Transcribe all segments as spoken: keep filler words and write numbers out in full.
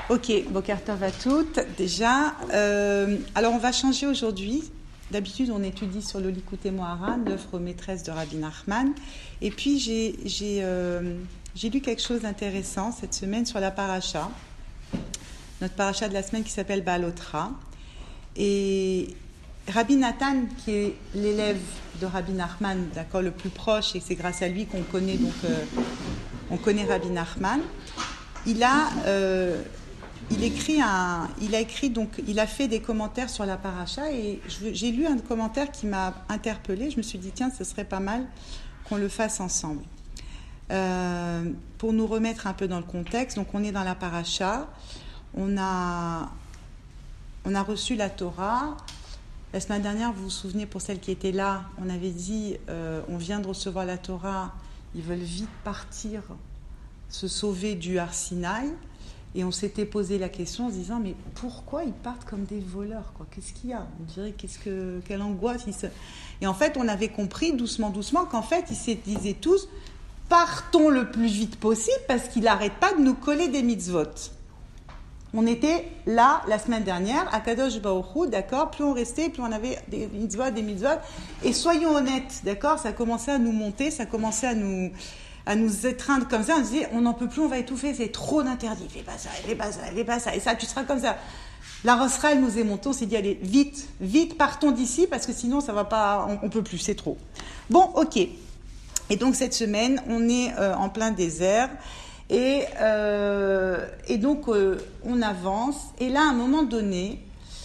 Ok, Boker Tov à toutes. Déjà, euh, alors on va changer aujourd'hui. D'habitude, on étudie sur le Likutei Moharan, l'œuvre maîtresse de Rabbi Nachman. Et puis, j'ai, j'ai, euh, j'ai lu quelque chose d'intéressant cette semaine sur la paracha, notre paracha de la semaine qui s'appelle Ba'alotra. Et Rabbi Nathan, qui est l'élève de Rabbi Nachman, d'accord, le plus proche, et c'est grâce à lui qu'on connaît donc, euh, on connaît Rabbi Nachman. Il a euh, Il écrit un, il a écrit donc, il a fait des commentaires sur la paracha et je, j'ai lu un commentaire qui m'a interpellée. Je me suis dit tiens, ce serait pas mal qu'on le fasse ensemble. Euh, pour nous remettre un peu dans le contexte, donc on est dans la paracha, on a, on a reçu la Torah. La semaine dernière, vous vous souvenez, pour celles qui étaient là, on avait dit euh, on vient de recevoir la Torah, ils veulent vite partir, se sauver du Har Sinaï. Et on s'était posé la question en se disant mais pourquoi ils partent comme des voleurs quoi ? Qu'est-ce qu'il y a ? On dirait qu'est-ce que quelle angoisse ils se... Et en fait on avait compris doucement doucement qu'en fait ils se disaient tous partons le plus vite possible parce qu'il n'arrête pas de nous coller des mitzvot. On était là la semaine dernière à Kadosh Baruch Hu, d'accord, plus on restait plus on avait des mitzvot des mitzvot et soyons honnêtes, d'accord, ça commençait à nous monter, ça commençait à nous à nous étreindre comme ça, on se disait, on n'en peut plus, on va étouffer, c'est trop d'interdits, fais pas ça, fais pas ça, fais pas ça, et ça, tu seras comme ça. La Rosra, elle nous est montée, on s'est dit, allez, vite, vite, partons d'ici, parce que sinon, ça va pas, on, on peut plus, c'est trop. Bon, ok. Et donc, cette semaine, on est euh, en plein désert, et, euh, et donc, euh, on avance, et là, à un moment donné,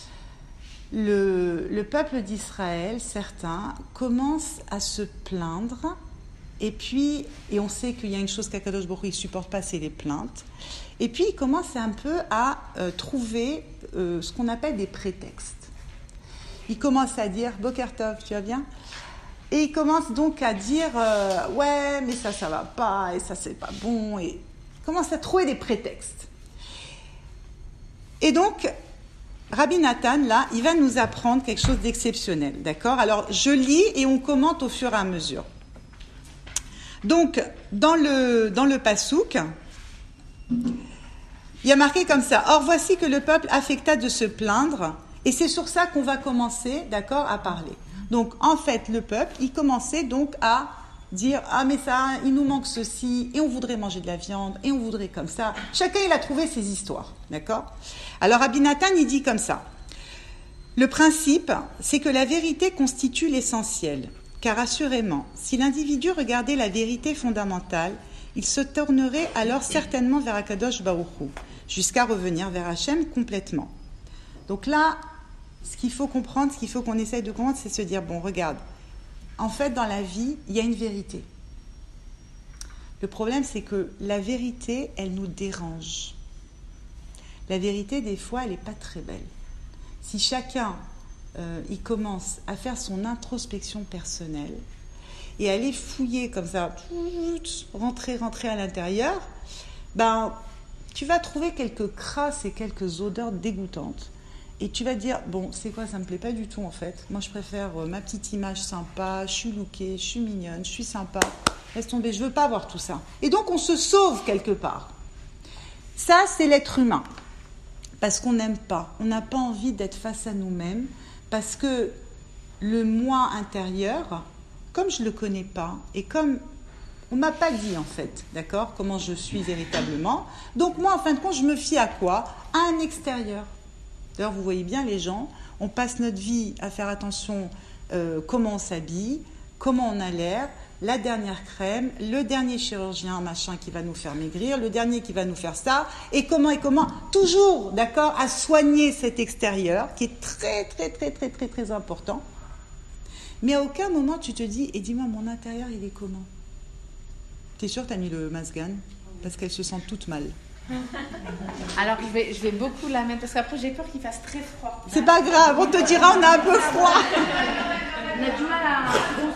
le, le peuple d'Israël, certains, commencent à se plaindre. Et puis, et on sait qu'il y a une chose qu'Akadosh Baruch Hu ne supporte pas, c'est les plaintes. Et puis, il commence un peu à euh, trouver euh, ce qu'on appelle des prétextes. Il commence à dire, Boker Tov, tu vas bien ? Et il commence donc à dire, euh, ouais, mais ça, ça va pas, et ça, c'est pas bon. Et il commence à trouver des prétextes. Et donc, Rabbi Nathan, là, il va nous apprendre quelque chose d'exceptionnel, d'accord ? Alors, je lis et on commente au fur et à mesure. Donc, dans le, dans le Passouk, il y a marqué comme ça. Or, voici que le peuple affecta de se plaindre, et c'est sur ça qu'on va commencer, d'accord, à parler. Donc, en fait, le peuple, il commençait donc à dire « Ah, mais ça, il nous manque ceci, et on voudrait manger de la viande, et on voudrait comme ça. » Chacun, il a trouvé ses histoires, d'accord ? Alors, Rabbi Nathan, il dit comme ça. Le principe, c'est que la vérité constitue l'essentiel. Car assurément, si l'individu regardait la vérité fondamentale, il se tournerait alors certainement vers Akadosh Baruch Hu, jusqu'à revenir vers Hachem complètement. Donc là, ce qu'il faut comprendre, ce qu'il faut qu'on essaye de comprendre, c'est se dire, bon, regarde, en fait, dans la vie, il y a une vérité. Le problème, c'est que la vérité, elle nous dérange. La vérité, des fois, elle n'est pas très belle. Si chacun... Euh, il commence à faire son introspection personnelle et à aller fouiller comme ça, rentrer, rentrer à l'intérieur, ben, tu vas trouver quelques crasses et quelques odeurs dégoûtantes. Et tu vas te dire, bon, c'est quoi, ça me plaît pas du tout en fait. Moi, je préfère euh, ma petite image sympa, je suis lookée, je suis mignonne, je suis sympa. Laisse tomber, je veux pas voir tout ça. Et donc, on se sauve quelque part. Ça, c'est l'être humain. Parce qu'on n'aime pas. On n'a pas envie d'être face à nous-mêmes. Parce que le moi intérieur, comme je ne le connais pas, et comme on ne m'a pas dit en fait, d'accord, comment je suis véritablement, donc moi en fin de compte, je me fie à quoi ? À un extérieur. D'ailleurs, vous voyez bien les gens, on passe notre vie à faire attention euh, comment on s'habille, comment on a l'air, la dernière crème, le dernier chirurgien machin qui va nous faire maigrir, le dernier qui va nous faire ça, et comment et comment, toujours, d'accord, à soigner cet extérieur qui est très, très, très, très, très, très important. Mais à aucun moment tu te dis, et dis-moi, mon intérieur, il est comment ? T'es sûre que t'as mis le masgan ? Parce qu'elles se sentent toutes mal. Alors, je vais, je vais beaucoup la mettre, parce qu'après, j'ai peur qu'il fasse très froid. C'est pas grave, on te dira, on a un peu froid. On a du mal à...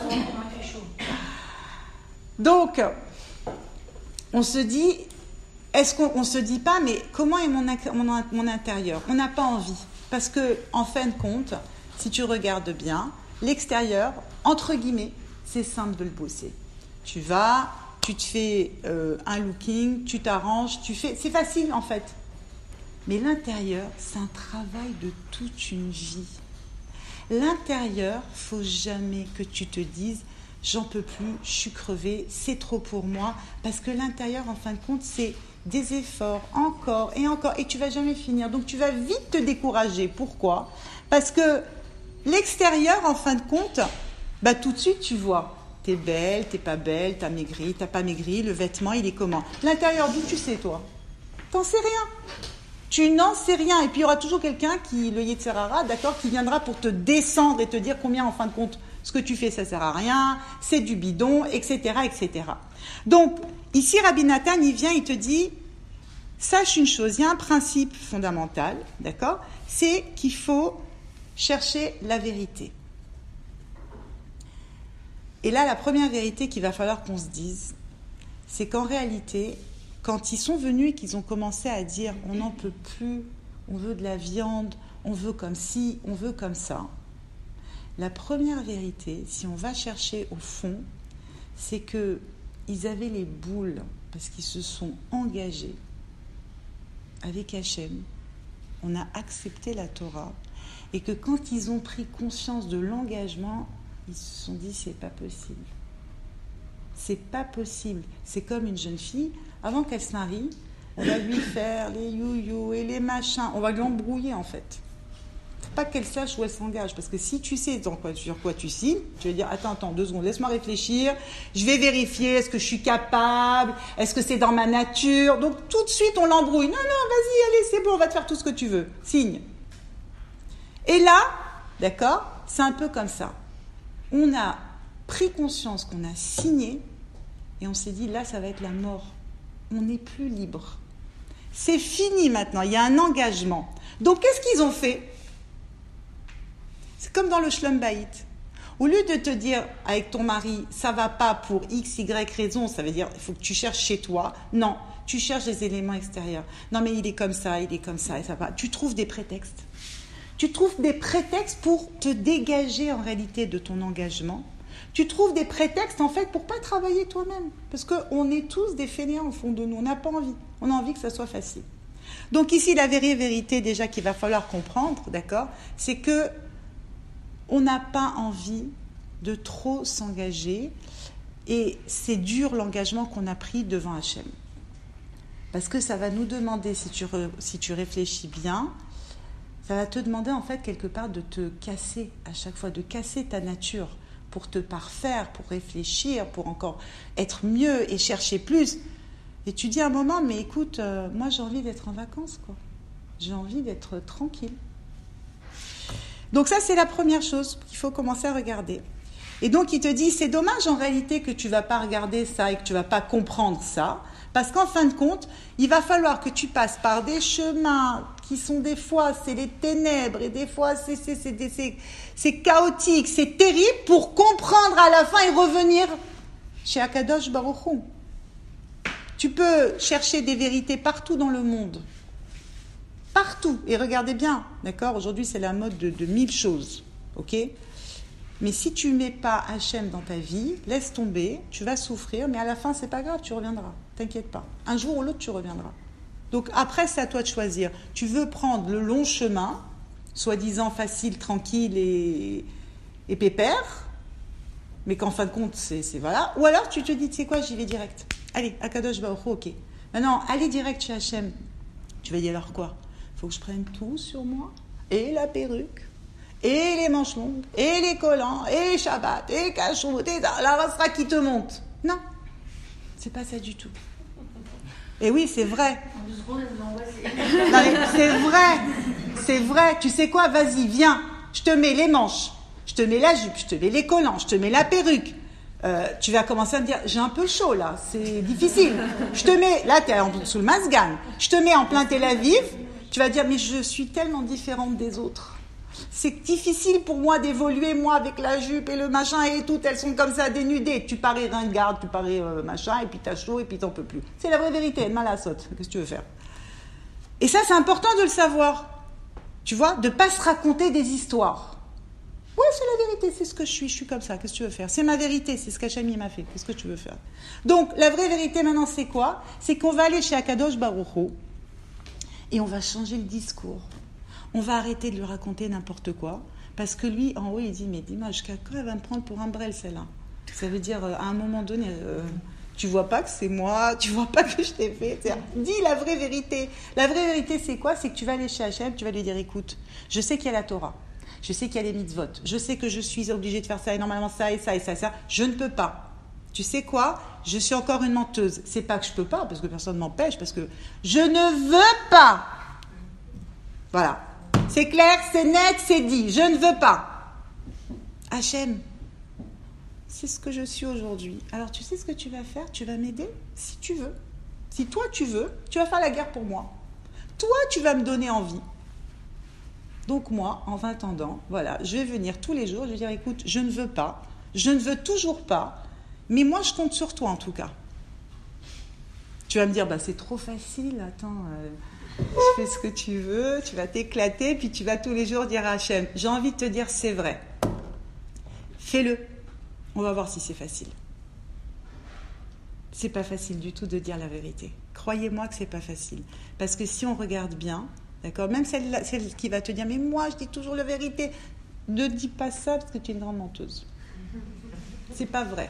Donc, on se dit, est-ce qu'on on se dit pas, mais comment est mon, mon, mon intérieur ? On n'a pas envie. Parce que, en fin de compte, si tu regardes bien, l'extérieur, entre guillemets, c'est simple de le bosser. Tu vas, tu te fais euh, un looking, tu t'arranges, tu fais... C'est facile, en fait. Mais l'intérieur, c'est un travail de toute une vie. L'intérieur, il ne faut jamais que tu te dises « j'en peux plus, je suis crevée, c'est trop pour moi ». Parce que l'intérieur, en fin de compte, c'est des efforts, encore et encore, et tu ne vas jamais finir. Donc tu vas vite te décourager. Pourquoi ? Parce que l'extérieur, en fin de compte, bah, tout de suite tu vois. T'es belle, t'es pas belle, t'as maigri, t'as pas maigri, le vêtement, il est comment ? L'intérieur, d'où tu sais, toi ? T'en sais rien. Tu n'en sais rien. Et puis, il y aura toujours quelqu'un qui, le Yetzirara, d'accord, qui viendra pour te descendre et te dire combien, en fin de compte, ce que tu fais, ça sert à rien, c'est du bidon, et cetera, et cetera. Donc, ici, Rabbi Nathan, il vient, il te dit, sache une chose, il y a un principe fondamental, d'accord, c'est qu'il faut chercher la vérité. Et là, la première vérité qu'il va falloir qu'on se dise, c'est qu'en réalité, quand ils sont venus et qu'ils ont commencé à dire « on n'en peut plus, on veut de la viande, on veut comme ci, on veut comme ça », la première vérité, si on va chercher au fond, c'est qu'ils avaient les boules parce qu'ils se sont engagés avec Hachem. On a accepté la Torah et que quand ils ont pris conscience de l'engagement, ils se sont dit « c'est pas possible ». C'est pas possible. C'est comme une jeune fille, avant qu'elle se marie, on va lui faire les you-you et les machins. On va lui embrouiller, en fait. Faut pas qu'elle sache où elle s'engage. Parce que si tu sais dans quoi, sur quoi tu signes, tu vas dire, attends, attends, deux secondes, laisse-moi réfléchir. Je vais vérifier, est-ce que je suis capable? Est-ce que c'est dans ma nature? Donc, tout de suite, on l'embrouille. Non, non, vas-y, allez, c'est bon, on va te faire tout ce que tu veux. Signe. Et là, d'accord, c'est un peu comme ça. On a pris conscience qu'on a signé et on s'est dit, là, ça va être la mort. On n'est plus libre. C'est fini maintenant, il y a un engagement. Donc, qu'est-ce qu'ils ont fait? C'est comme dans le Shlom Bayit. Au lieu de te dire, avec ton mari, ça va pas pour X, Y raison, ça veut dire, il faut que tu cherches chez toi. Non, tu cherches des éléments extérieurs. Non, mais il est comme ça, il est comme ça, et ça va. Tu trouves des prétextes. Tu trouves des prétextes pour te dégager en réalité de ton engagement. Tu trouves des prétextes en fait pour pas travailler toi-même. Parce qu'on est tous des fainéants au fond de nous. On n'a pas envie. On a envie que ça soit facile. Donc ici, la vraie vérité déjà qu'il va falloir comprendre, d'accord, c'est que on n'a pas envie de trop s'engager. Et c'est dur l'engagement qu'on a pris devant Hachem. Parce que ça va nous demander, si tu, re, si tu réfléchis bien, ça va te demander en fait quelque part de te casser à chaque fois, de casser ta nature pour te parfaire, pour réfléchir, pour encore être mieux et chercher plus. Et tu dis à un moment, mais écoute, euh, moi j'ai envie d'être en vacances, quoi. J'ai envie d'être tranquille. Donc ça, c'est la première chose qu'il faut commencer à regarder. Et donc il te dit, c'est dommage en réalité que tu ne vas pas regarder ça et que tu ne vas pas comprendre ça, parce qu'en fin de compte, il va falloir que tu passes par des chemins qui sont des fois, c'est les ténèbres, et des fois, c'est, c'est, c'est, c'est, c'est, c'est chaotique, c'est terrible, pour comprendre à la fin et revenir chez Akadosh Baruch Hu. Tu peux chercher des vérités partout dans le monde. Partout. Et regardez bien, d'accord ? Aujourd'hui, c'est la mode de, de mille choses, ok ? Mais si tu ne mets pas Hachem dans ta vie, laisse tomber, tu vas souffrir, mais à la fin, c'est pas grave, tu reviendras. T'inquiète pas. Un jour ou l'autre, tu reviendras. Donc après, c'est à toi de choisir. Tu veux prendre le long chemin, soi-disant facile, tranquille et, et pépère, mais qu'en fin de compte, c'est, c'est voilà. Ou alors, tu te dis, tu sais quoi, j'y vais direct. Allez, Akadosh Baruch Hu, ok. Maintenant, allez direct chez Hachem. Tu vas dire alors quoi ? Il faut que je prenne tout sur moi, et la perruque, et les manches longues, et les collants, et Shabbat, et Kashrut, et la rasera qui te monte. Non, c'est pas ça du tout. Et oui, c'est vrai. Non, mais c'est vrai, c'est vrai. Tu sais quoi, vas-y, viens, je te mets les manches, je te mets la jupe, je te mets les collants, je te mets la perruque. Euh, tu vas commencer à me dire, j'ai un peu chaud là, c'est difficile. Je te mets, là t'es en, sous le Masgan, je te mets en plein Tel Aviv, tu vas dire, mais je suis tellement différente des autres. C'est difficile pour moi d'évoluer, moi, avec la jupe et le machin et tout, elles sont comme ça dénudées. Tu parais ringarde, tu parais euh, machin, et puis t'as chaud, et puis t'en peux plus. C'est la vraie vérité, mal à saute. Qu'est-ce que tu veux faire? Et ça, c'est important de le savoir. Tu vois, de ne pas se raconter des histoires. Ouais, c'est la vérité, c'est ce que je suis, je suis comme ça, qu'est-ce que tu veux faire? C'est ma vérité, c'est ce qu'Hachem m'a fait, qu'est-ce que tu veux faire? Donc, la vraie vérité maintenant, c'est quoi? C'est qu'on va aller chez Akadosh Baruch Hu, Et on va changer le discours. On va arrêter de lui raconter n'importe quoi. Parce que lui, en haut, il dit, mais dis-moi, jusqu'à quand elle va me prendre pour un brel, celle-là? Ça veut dire, euh, à un moment donné, euh, tu vois pas que c'est moi, tu vois pas que je t'ai fait. C'est-à-dire, dis la vraie vérité. La vraie vérité, c'est quoi? C'est que tu vas aller chez Hachem, tu vas lui dire, écoute, je sais qu'il y a la Torah, je sais qu'il y a les mitzvot, je sais que je suis obligée de faire ça, et normalement ça, et ça, et ça, et ça. Je ne peux pas. Tu sais quoi? Je suis encore une menteuse. C'est pas que je peux pas, parce que personne ne m'empêche, parce que je ne veux pas. Voilà. C'est clair, c'est net, c'est dit. Je ne veux pas. Hachem, c'est ce que je suis aujourd'hui. Alors, tu sais ce que tu vas faire? Tu vas m'aider si tu veux. Si toi, tu veux, tu vas faire la guerre pour moi. Toi, tu vas me donner envie. Donc, moi, en attendant, voilà, je vais venir tous les jours. Je vais dire, écoute, je ne veux pas. Je ne veux toujours pas. Mais moi, je compte sur toi, en tout cas. Tu vas me dire, bah, c'est trop facile. Attends... Euh... Tu fais ce que tu veux, tu vas t'éclater, puis tu vas tous les jours dire à Hachem, j'ai envie de te dire c'est vrai. Fais-le. On va voir si c'est facile. C'est pas facile du tout de dire la vérité. Croyez-moi que c'est pas facile. Parce que si on regarde bien, d'accord, même celle, celle qui va te dire, mais moi je dis toujours la vérité, ne dis pas ça parce que tu es une grande menteuse. C'est pas vrai.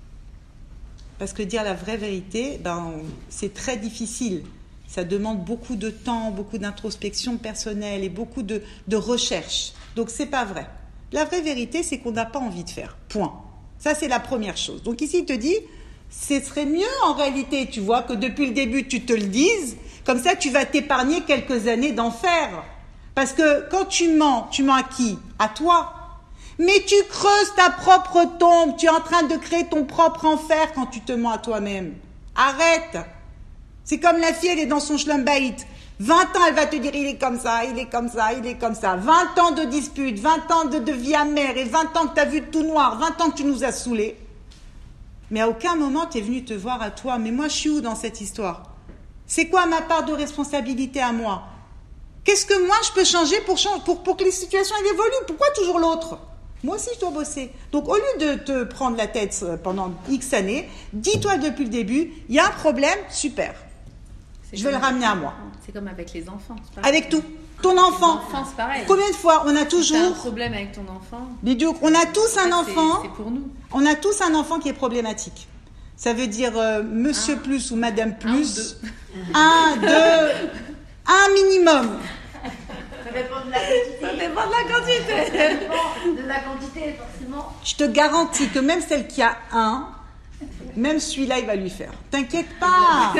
Parce que dire la vraie vérité, ben, c'est très difficile. Ça demande beaucoup de temps, beaucoup d'introspection personnelle et beaucoup de, de recherche. Donc, c'est pas vrai. La vraie vérité, c'est qu'on n'a pas envie de faire. Point. Ça, c'est la première chose. Donc, ici, il te dit, ce serait mieux en réalité, tu vois, que depuis le début, tu te le dises. Comme ça, tu vas t'épargner quelques années d'enfer. Parce que quand tu mens, tu mens à qui? À toi. Mais tu creuses ta propre tombe. Tu es en train de créer ton propre enfer quand tu te mens à toi-même. Arrête. C'est comme la fille, elle est dans son schlumbait. vingt ans, elle va te dire, il est comme ça, il est comme ça, il est comme ça. vingt ans de dispute, vingt ans de, de vie amère et vingt ans que tu as vu tout noir, vingt ans que tu nous as saoulés. Mais à aucun moment, tu es venu te voir à toi. Mais moi, je suis où dans cette histoire? C'est quoi ma part de responsabilité à moi? Qu'est-ce que moi, je peux changer pour, pour, pour que les situations elles évoluent? Pourquoi toujours l'autre? Moi aussi, je dois bosser. Donc, au lieu de te prendre la tête pendant X années, dis-toi depuis le début, il y a un problème, super. C'est je vais le ramener à moi. C'est comme avec les enfants. Avec tout. Ton enfant. Les enfants, c'est pareil. Combien de fois on a toujours... Si t'as un problème avec ton enfant. Bidou, on a tous un enfant. C'est, c'est pour nous. On a tous un enfant qui est problématique. Ça veut dire euh, monsieur un, plus ou madame plus. Un, deux. Un, deux. Un minimum. Ça dépend de la quantité. Ça dépend de la quantité. Ça dépend de la quantité, forcément. Je te garantis que même celle qui a un, même celui-là, il va lui faire. T'inquiète pas.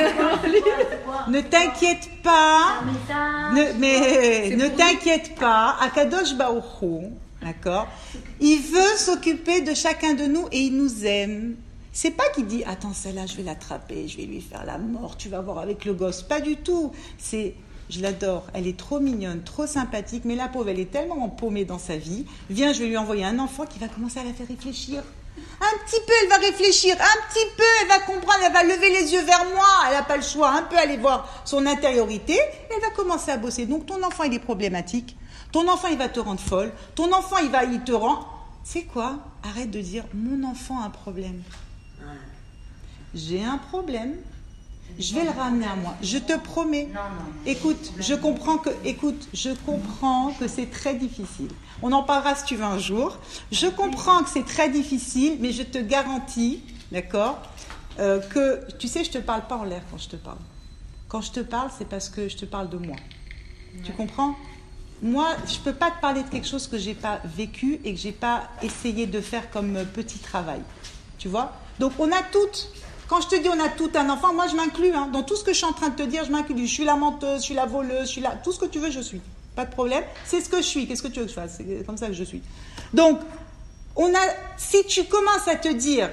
Ne t'inquiète pas. Ne, mais ne t'inquiète pas. Akadosh Baruch Hu, d'accord? Il veut s'occuper de chacun de nous et il nous aime. C'est pas qu'il dit, attends, celle-là, je vais l'attraper, je vais lui faire la mort, tu vas voir avec le gosse. Pas du tout. C'est... Je l'adore, elle est trop mignonne, trop sympathique, mais la pauvre, elle est tellement empaumée dans sa vie. Viens, je vais lui envoyer un enfant qui va commencer à la faire réfléchir. Un petit peu, elle va réfléchir, un petit peu, elle va comprendre, elle va lever les yeux vers moi, elle n'a pas le choix, un peu aller voir son intériorité, elle va commencer à bosser. Donc ton enfant, il est problématique, ton enfant, il va te rendre folle, ton enfant, il va, il te rend... C'est quoi? Arrête de dire, mon enfant a un problème. J'ai un problème. Je vais le ramener à moi. Je te promets. Non, non. Écoute, je comprends que, écoute, je comprends que c'est très difficile. On en parlera si tu veux un jour. Je comprends que c'est très difficile, mais je te garantis, d'accord, euh, que, tu sais, je te parle pas en l'air quand je te parle. Quand je te parle, c'est parce que je te parle de moi. Ouais. Tu comprends? Moi, je peux pas te parler de quelque chose que j'ai pas vécu et que j'ai pas essayé de faire comme petit travail. Tu vois? Donc, on a toutes. Quand je te dis on a tout un enfant, moi je m'inclus. Hein. Dans tout ce que je suis en train de te dire, je m'inclus. Je suis la menteuse, je suis la voleuse, je suis la... tout ce que tu veux, je suis. Pas de problème. C'est ce que je suis. Qu'est-ce que tu veux que je fasse? C'est comme ça que je suis. Donc, on a... si tu commences à te dire,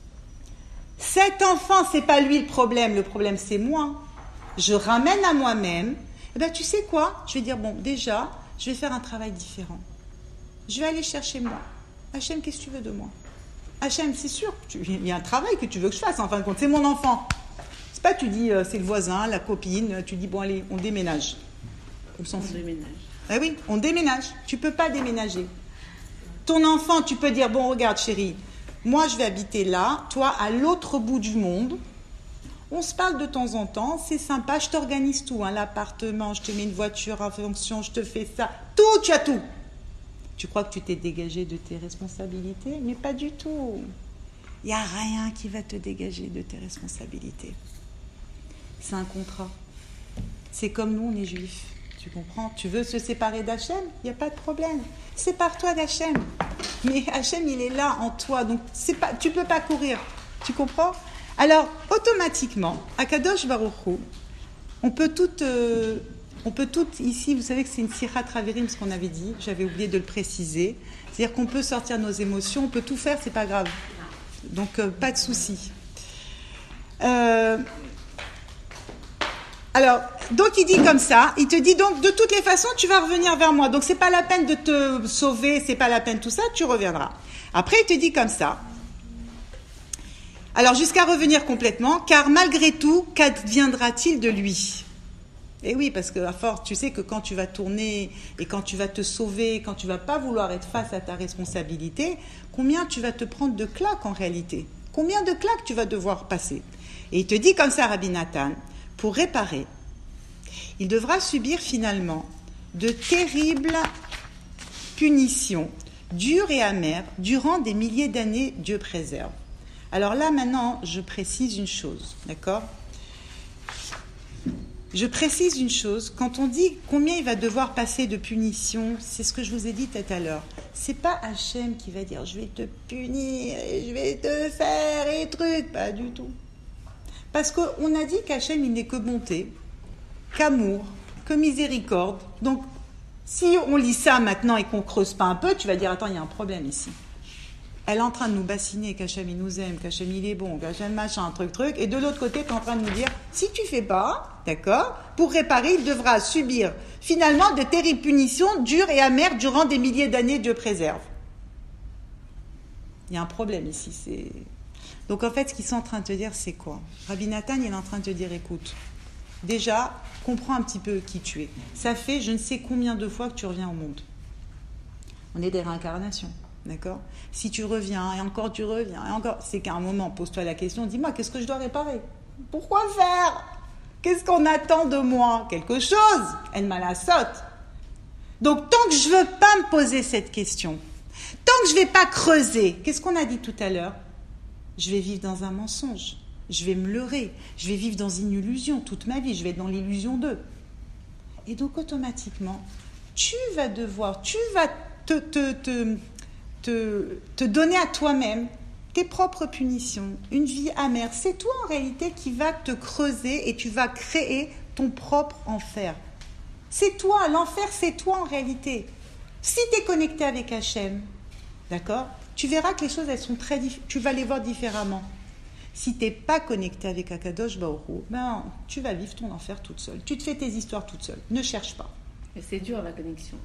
cet enfant, c'est pas lui le problème, le problème c'est moi. Je ramène à moi-même. Eh bien, tu sais quoi? Je vais dire, bon, déjà, je vais faire un travail différent. Je vais aller chercher moi. Hachem, qu'est-ce que tu veux de moi? Hachem, c'est sûr, tu, il y a un travail que tu veux que je fasse, en fin de compte, c'est mon enfant. C'est pas tu dis, euh, c'est le voisin, la copine, tu dis, bon allez, on déménage. On s'en fout. On déménage. Ah oui, on déménage. Tu peux pas déménager. Ton enfant, tu peux dire, bon regarde chérie, moi je vais habiter là, toi à l'autre bout du monde, On se parle de temps en temps, c'est sympa, je t'organise tout, hein, l'appartement, je te mets une voiture en fonction, je te fais ça, tout, tu as tout. Tu crois que tu t'es dégagé de tes responsabilités? Mais pas du tout. Il n'y a rien qui va te dégager de tes responsabilités. C'est un contrat. C'est comme nous, on est juifs. Tu comprends? Tu veux se séparer d'Hachem? Il n'y a pas de problème. Sépare-toi d'Hachem. Mais Hachem, il est là en toi. Donc, c'est pas, tu ne peux pas courir. Tu comprends? Alors, automatiquement, à Kadosh Baruch Hu, on peut tout, euh, on peut tout ici, vous savez que c'est une sirat raverim, ce qu'on avait dit, j'avais oublié de le préciser. C'est-à-dire qu'on peut sortir nos émotions, on peut tout faire, c'est pas grave. Donc, euh, pas de souci. Euh, alors, donc il dit comme ça, il te dit donc, de toutes les façons, tu vas revenir vers moi. Donc, c'est pas la peine de te sauver, c'est pas la peine tout ça, tu reviendras. Après, il te dit comme ça. Alors, jusqu'à revenir complètement, car malgré tout, qu'adviendra-t-il de lui? Et oui, parce que à force, tu sais que quand tu vas tourner et quand tu vas te sauver, quand tu vas pas vouloir être face à ta responsabilité, combien tu vas te prendre de claques en réalité? Combien de claques tu vas devoir passer? Et il te dit comme ça, Rabbi Nathan, pour réparer, il devra subir finalement de terribles punitions, dures et amères, durant des milliers d'années, Dieu préserve. Alors là, maintenant, je précise une chose, d'accord? Je précise une chose, quand on dit combien il va devoir passer de punitions, c'est ce que je vous ai dit tout à l'heure. C'est pas Hachem qui va dire « je vais te punir, et je vais te faire et trucs », pas du tout. Parce qu'on a dit qu'Hachem, il n'est que bonté, qu'amour, que miséricorde. Donc, si on lit ça maintenant et qu'on creuse pas un peu, tu vas dire « attends, il y a un problème ici ». Elle est en train de nous bassiner, qu'Hachem il nous aime, qu'Hachem il est bon, qu'Hachem machin, un truc, truc. Et de l'autre côté, tu es en train de nous dire, si tu fais pas, d'accord, pour réparer, il devra subir finalement de terribles punitions, dures et amères, durant des milliers d'années, Dieu préserve. Il y a un problème ici. C'est... Donc en fait, ce qu'ils sont en train de te dire, c'est quoi? Rabbi Nathan, il est en train de te dire, écoute, déjà, comprends un petit peu qui tu es. Ça fait je ne sais combien de fois que tu reviens au monde. On est des réincarnations. D'accord? Si tu reviens, et encore tu reviens, et encore, c'est qu'à un moment, pose-toi la question, dis-moi, qu'est-ce que je dois réparer? Pourquoi faire? Qu'est-ce qu'on attend de moi? Quelque chose? Elle m'a la saute. Donc, tant que je ne veux pas me poser cette question, tant que je ne vais pas creuser, qu'est-ce qu'on a dit tout à l'heure? Je vais vivre dans un mensonge, je vais me leurrer, je vais vivre dans une illusion toute ma vie, je vais être dans l'illusion d'eux. Et donc, automatiquement, tu vas devoir, tu vas te... te, te Te, te donner à toi-même tes propres punitions, une vie amère. C'est toi en réalité qui va te creuser et tu vas créer ton propre enfer. C'est toi, l'enfer c'est toi en réalité. Si tu es connecté avec Hachem, d'accord, tu verras que les choses elles sont très dif- tu vas les voir différemment. Si tu n'es pas connecté avec Akadosh Baruch Hu, ben, tu vas vivre ton enfer toute seule. Tu te fais tes histoires toute seule. Ne cherche pas. Mais c'est dur la connexion.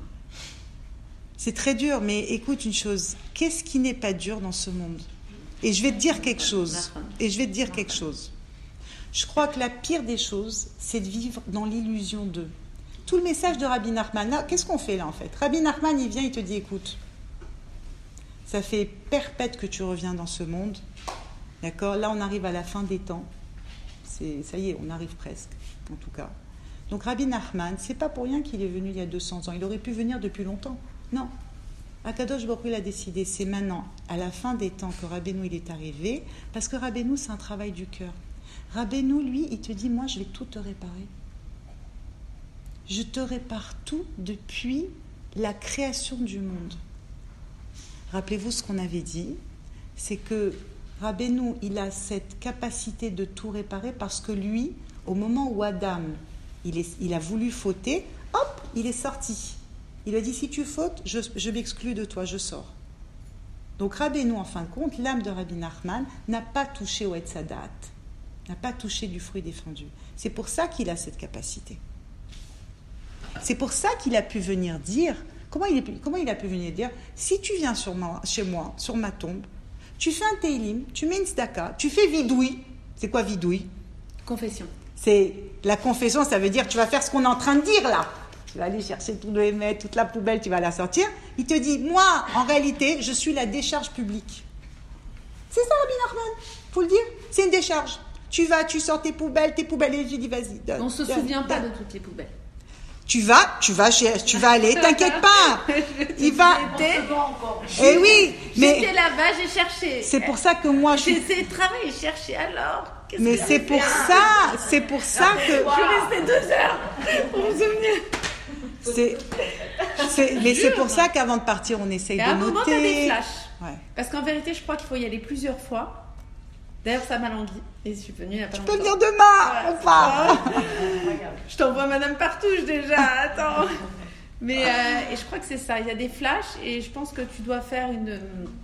C'est très dur, mais écoute une chose, qu'est-ce qui n'est pas dur dans ce monde? Et je vais te dire quelque chose, et je vais te dire quelque chose. Je crois que la pire des choses, c'est de vivre dans l'illusion d'eux. Tout le message de Rabbi Nachman, là, qu'est-ce qu'on fait là en fait? Rabbi Nachman, il vient, il te dit, écoute, ça fait perpète que tu reviens dans ce monde, d'accord? Là, on arrive à la fin des temps, c'est, ça y est, on arrive presque, en tout cas. Donc Rabbi Nachman, c'est pas pour rien qu'il est venu il y a deux cents ans, il aurait pu venir depuis longtemps. Non, Akadosh Baruch Hu il a décidé, c'est maintenant, à la fin des temps, que Rabbeinu il est arrivé, parce que Rabbeinu c'est un travail du cœur. Rabbeinu, lui, il te dit, moi je vais tout te réparer. Je te répare tout depuis la création du monde. Rappelez-vous ce qu'on avait dit, c'est que Rabbeinu, il a cette capacité de tout réparer parce que lui, au moment où Adam, il, est, il a voulu fauter, hop, il est sorti. Il a dit, si tu fautes, je, je m'exclus de toi, je sors. Donc Rabbeinu, en fin de compte, l'âme de Rabbi Nachman n'a pas touché au Etzadat, n'a pas touché du fruit défendu. C'est pour ça qu'il a cette capacité. C'est pour ça qu'il a pu venir dire, comment il, est, comment il a pu venir dire, si tu viens sur ma, chez moi, sur ma tombe, tu fais un teilim, tu mets une tzedaka, tu fais vidoui. C'est quoi vidoui? Confession. C'est la confession, ça veut dire tu vas faire ce qu'on est en train de dire là. Tu vas aller chercher tout le émet, toute la poubelle, tu vas la sortir. Il te dit, moi, en réalité, je suis la décharge publique. C'est ça, Rabbi Nachman, il faut le dire. C'est une décharge. Tu vas, tu sors tes poubelles, tes poubelles, et j'ai dit, vas-y, donne. On se donne, souvient pas donne. de toutes les poubelles. Tu vas, tu vas, chez, tu vas aller, t'inquiète pas. Il va. J'étais encore. Eh oui, mais J'étais là-bas, j'ai cherché. c'est pour ça que moi, je J'ai suis. essayé de travailler, chercher alors. Qu'est-ce Mais que c'est j'ai pour fait ça, c'est pour ça que. Je suis restée deux heures pour me souvenir. C'est, c'est, mais c'est pour ça qu'avant de partir, on essaye Et de à un moment, t'as des noter. flashs. Ouais. Parce qu'en vérité, je crois qu'il faut y aller plusieurs fois. D'ailleurs, ça m'a languie. Et je suis venue il y a pas Tu peux longtemps. venir demain, on part. Je t'envoie Madame Partouche déjà, attends. Mais euh, et je crois que c'est ça, il y a des flashs et je pense que tu dois faire une,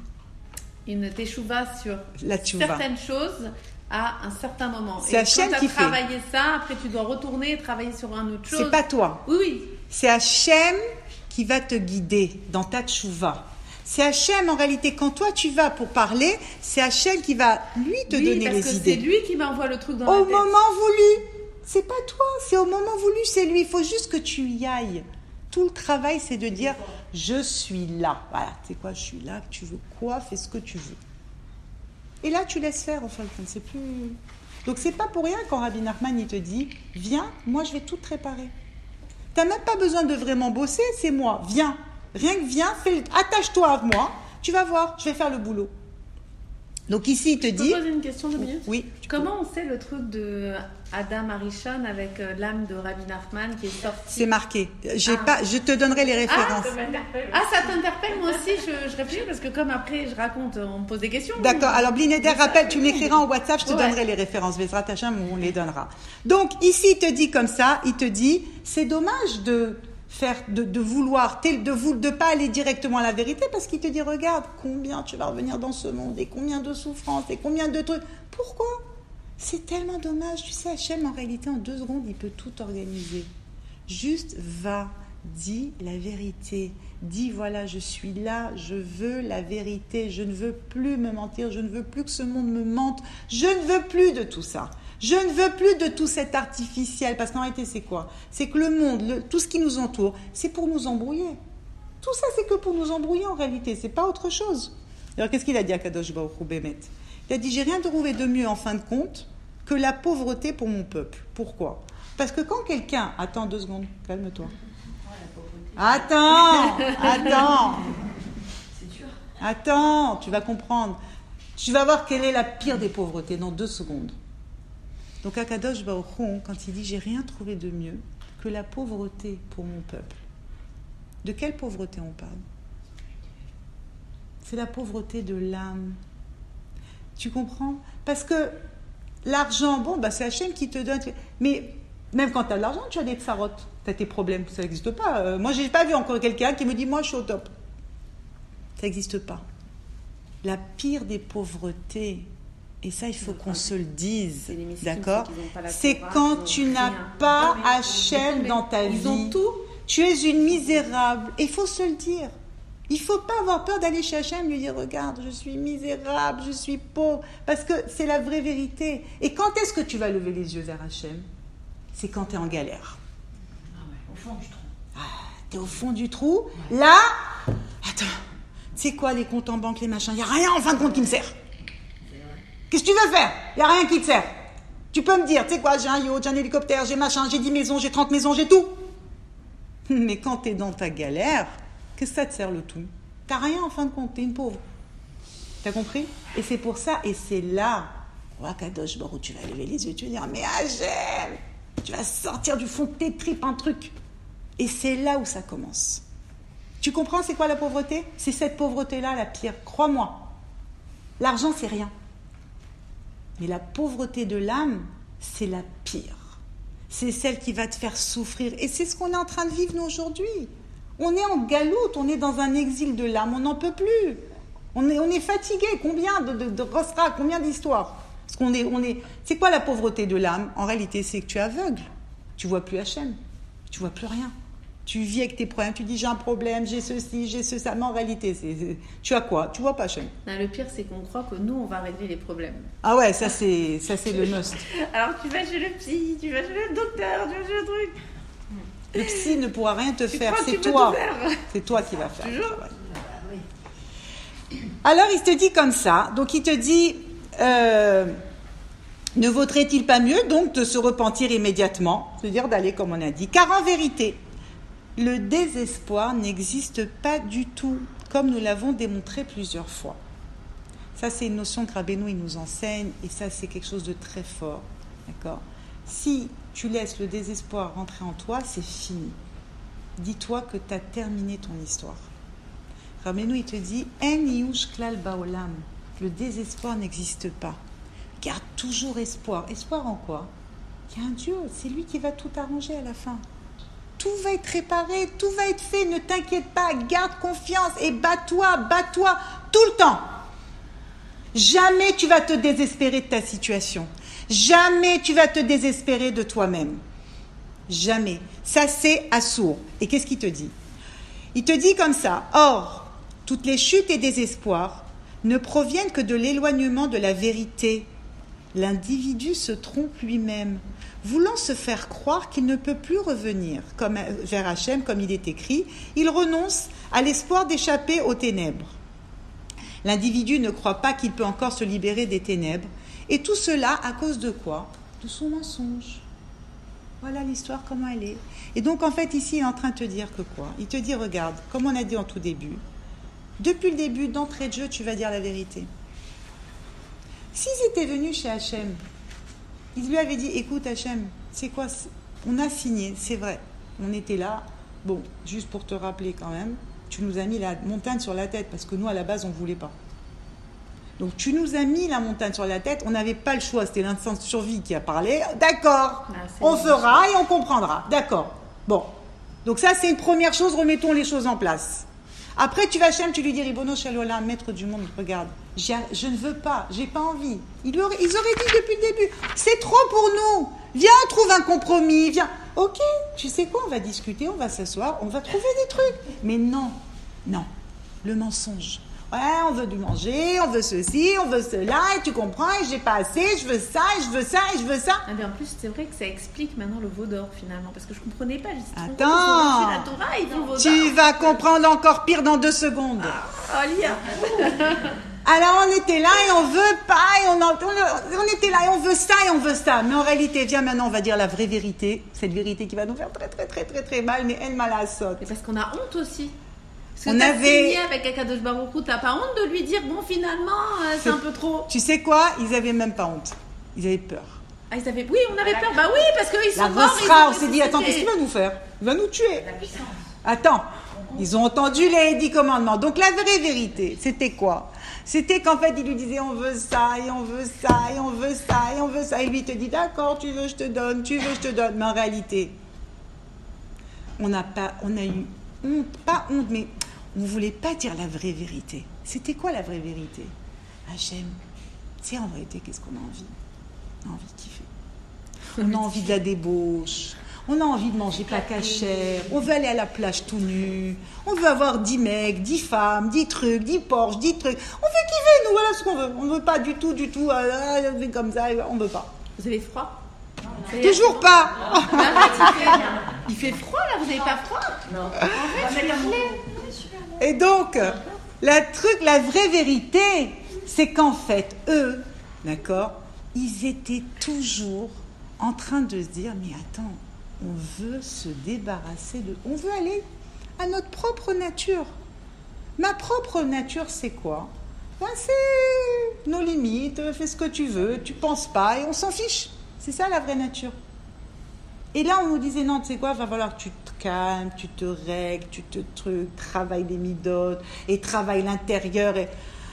une teshuva sur La tchouva. certaines choses à un certain moment. C'est et Hachem quand tu qui as fait. travaillé ça, après tu dois retourner et travailler sur un autre chose. C'est pas toi. Oui, oui. C'est Hachem qui va te guider dans ta tchouva. C'est Hachem, en réalité, quand toi tu vas pour parler, c'est Hachem qui va, lui, te Oui, donner parce les que idées. c'est lui qui m'envoie le truc dans Au la tête. moment voulu. C'est pas toi, c'est au moment voulu, c'est lui. Il faut juste que tu y ailles. Tout le travail, c'est de dire, je suis là. Voilà, tu sais quoi, je suis là, tu veux quoi, fais ce que tu veux. Et là, tu laisses faire, enfin, c'est plus... Donc, c'est pas pour rien quand Rabbi Nachman, il te dit, viens, moi, je vais tout te réparer. T'as même pas besoin de vraiment bosser, c'est moi, viens. Rien que viens, fais, attache-toi à moi, tu vas voir, je vais faire le boulot. Donc ici, il te Je peux dit... poser une question de minutes? Oui. Comment on sait le truc de Adam Arishon avec euh, l'âme de Rabbi Nachman qui est sortie? C'est marqué. J'ai Ah. pas, je te donnerai les références. Ah, ça t'interpelle, moi aussi, je, je réfléchis parce que comme après je raconte, on me pose des questions. D'accord. Alors, Blineder, rappelle, tu m'écriras en WhatsApp, je te Ouais. donnerai les références. Bezrat Hashem, on les donnera. Donc, ici, il te dit comme ça, il te dit, c'est dommage de faire, de, de vouloir, de vou- de pas aller directement à la vérité parce qu'il te dit, regarde, combien tu vas revenir dans ce monde et combien de souffrances et combien de trucs. Pourquoi? C'est tellement dommage. Tu sais, Hachem, en réalité, en deux secondes, il peut tout organiser. Juste va, dis la vérité. Dis, voilà, je suis là, je veux la vérité. Je ne veux plus me mentir. Je ne veux plus que ce monde me mente. Je ne veux plus de tout ça. Je ne veux plus de tout cet artificiel. Parce qu'en réalité, c'est quoi? C'est que le monde, le- tout ce qui nous entoure, c'est pour nous embrouiller. Tout ça, c'est que pour nous embrouiller, en réalité. C'est pas autre chose. Alors, qu'est-ce qu'il a dit à Kadosh Baruch Hu Bémet? Il a dit, j'ai rien trouvé de mieux en fin de compte que la pauvreté pour mon peuple. Pourquoi? Parce que quand quelqu'un... Attends deux secondes, calme-toi. Attends, attends. C'est dur. Attends, tu vas comprendre. Tu vas voir quelle est la pire des pauvretés dans deux secondes. Donc Akadosh Baruch Hu, quand il dit, j'ai rien trouvé de mieux que la pauvreté pour mon peuple. De quelle pauvreté on parle? C'est la pauvreté de l'âme. Tu comprends? Parce que l'argent, bon, bah, c'est Hachem qui te donne. Mais même quand tu as de l'argent, tu as des tsarotes. Tu as tes problèmes. Ça n'existe pas. Euh, moi, je n'ai pas vu encore quelqu'un qui me dit, moi, je suis au top. Ça n'existe pas. La pire des pauvretés, et ça, il faut qu'on se le dise, C'est les miskins, d'accord? ceux qui n'ont pas la C'est Torah, quand ils ont tu rien. n'as pas Non, mais Hachem dans ta vie. Ils ont tout. Tu es une misérable. Et il faut se le dire. Il ne faut pas avoir peur d'aller chez Hachem et lui dire, regarde, je suis misérable, je suis pauvre. Parce que c'est la vraie vérité. Et quand est-ce que tu vas lever les yeux vers Hachem? C'est quand tu es en galère. Ah ouais, au fond du trou. Tu es au fond du trou. Là, attends, c'est quoi les comptes en banque, les machins? Il n'y a rien en fin de compte qui me sert. Qu'est-ce que tu veux faire? Il n'y a rien qui te sert. Tu peux me dire, tu sais quoi, j'ai un yacht, j'ai un hélicoptère, j'ai machin, j'ai dix maisons, j'ai trente maisons, j'ai tout. Mais quand tu es dans ta galère, qu'est-ce que ça te sert le tout? T'as rien en fin de compte, t'es une pauvre. T'as compris? Et c'est pour ça, et c'est là, oh, Kadosh Baruch, tu vas lever les yeux, tu vas dire, mais Hachem, tu vas sortir du fond de tes tripes un truc. Et c'est là où ça commence. Tu comprends c'est quoi la pauvreté? C'est cette pauvreté-là la pire, crois-moi. L'argent, c'est rien. Mais la pauvreté de l'âme, c'est la pire. C'est celle qui va te faire souffrir. Et c'est ce qu'on est en train de vivre nous aujourd'hui. On est en galoute, on est dans un exil de l'âme, on n'en peut plus. On est, on est fatigué. Combien de, de, de rostra, combien d'histoires? Parce qu'on est, on est. C'est quoi la pauvreté de l'âme? En réalité, c'est que tu es aveugle. Tu vois plus Hachem. Tu vois plus rien. Tu vis avec tes problèmes. Tu dis j'ai un problème, j'ai ceci, j'ai ce ça. Mais en réalité, c'est, c'est, tu as quoi? Tu vois pas Hachem. Non, le pire, c'est qu'on croit que nous, on va régler les problèmes. Ah ouais, ça c'est, ça c'est le must. Alors, tu vas chez le psy, tu vas chez le docteur, tu vas chez le truc. Le psy ne pourra rien te Tu faire, crois que c'est tu peux toi. tout faire? C'est toi qui vas faire. le Toujours. travail. Alors il te dit comme ça, donc il te dit, euh, Ne vaudrait-il pas mieux donc de se repentir immédiatement, c'est-à-dire d'aller comme on a dit, car en vérité, le désespoir n'existe pas du tout, comme nous l'avons démontré plusieurs fois. Ça, c'est une notion que Rabbeinu il nous enseigne, et ça, c'est quelque chose de très fort. D'accord ? Si tu laisses le désespoir rentrer en toi, c'est fini. Dis-toi que tu as terminé ton histoire. Rabbeinu, il te dit « En yush klal baolam » le désespoir n'existe pas. Garde toujours espoir. Espoir en quoi ? Il y a un Dieu, c'est lui qui va tout arranger à la fin. Tout va être réparé, tout va être fait, ne t'inquiète pas, garde confiance et bats-toi, bats-toi tout le temps. Jamais tu vas te désespérer de ta situation. Jamais tu vas te désespérer de toi-même. Jamais. Ça, c'est assourd. Et qu'est-ce qu'il te dit ? Il te dit comme ça. Or, toutes les chutes et désespoirs ne proviennent que de l'éloignement de la vérité. L'individu se trompe lui-même, voulant se faire croire qu'il ne peut plus revenir comme, vers Hachem, comme il est écrit. Il renonce à l'espoir d'échapper aux ténèbres. L'individu ne croit pas qu'il peut encore se libérer des ténèbres. Et tout cela à cause de quoi ? De son mensonge. Voilà l'histoire, comment elle est. Et donc, en fait, ici, il est en train de te dire que quoi ? Il te dit, regarde, comme on a dit en tout début, depuis le début, d'entrée de jeu, tu vas dire la vérité. S'ils étaient venus chez Hachem, ils lui avaient dit, écoute Hachem, c'est quoi ? On a signé, c'est vrai. On était là. Bon, juste pour te rappeler quand même, tu nous as mis la montagne sur la tête, parce que nous, à la base, on ne voulait pas. Donc, tu nous as mis la montagne sur la tête, on n'avait pas le choix, c'était l'instinct de survie qui a parlé. D'accord, ah, on fera et on comprendra. D'accord. Bon. Donc ça, c'est une première chose, remettons les choses en place. Après, tu vas chez Hachem, tu lui dis, Ribono Shel Olam, maître du monde, regarde, je ne veux pas, j'ai pas envie. Ils auraient, ils auraient dit depuis le début, c'est trop pour nous. Viens, on trouve un compromis, viens. Ok, tu sais quoi, on va discuter, on va s'asseoir, on va trouver des trucs. Mais non, non, le mensonge. Ouais, on veut du manger, on veut ceci, on veut cela, et tu comprends, et j'ai pas assez, je veux ça, et je veux ça, et je veux ça. Ah, mais en plus, c'est vrai que ça explique maintenant le veau d'or, finalement, parce que je comprenais pas. Je disais, attends, la Torah, ils font veau d'or. Tu vas comprendre encore pire dans deux secondes. Ah, oh, Lia. Alors, on était là, et on veut pas, et on, en, on, on était là, et on veut ça, et on veut ça. Mais en réalité, viens maintenant, on va dire la vraie vérité, cette vérité qui va nous faire très, très, très, très, très mal, mais elle m'a la saute. Et parce qu'on a honte aussi. Parce que on t'as avait signé avec Akadosh Baruch Hu, t'as pas honte de lui dire bon finalement euh, c'est, c'est un peu trop. Tu sais quoi ? Ils avaient même pas honte. Ils avaient peur. Ah ils avaient oui on avait peur. Bah oui parce qu'ils sont la morts. La on s'est dit attends qu'est-ce qu'il va nous faire ? Il va nous tuer. La puissance. Attends. Ils ont entendu les dix commandements. Donc la vraie vérité, c'était quoi ? C'était qu'en fait il lui disait on veut ça et on veut ça et on veut ça et on veut ça et lui te dit d'accord tu veux je te donne tu veux je te donne mais en réalité on n'a pas on a eu honte pas honte mais on ne voulait pas dire la vraie vérité. C'était quoi la vraie vérité ? Hachem, tu sais en réalité, qu'est-ce qu'on a envie ? On a envie de kiffer. On a envie de la débauche. On a envie de manger pas cachère. On veut aller à la plage tout nu. On veut avoir dix mecs, dix femmes, dix trucs, dix Porsche, dix trucs. On veut kiffer, nous, voilà ce qu'on veut. On ne veut pas du tout, du tout, euh, comme ça, on ne veut pas. Vous avez froid ? Toujours pas. Non, il, fait, il fait froid là, vous n'avez pas froid ? Non. En fait, et donc, la truc, la vraie vérité, c'est qu'en fait, eux, d'accord, ils étaient toujours en train de se dire, mais attends, on veut se débarrasser de... On veut aller à notre propre nature. Ma propre nature, c'est quoi ? Ben, c'est nos limites, fais ce que tu veux, tu penses pas, et on s'en fiche. C'est ça la vraie nature. Et là, on nous disait, non, tu sais quoi, il va falloir que tu te calmes, tu te règles, tu te trucs, travaille les midotes, et travaille l'intérieur. Et...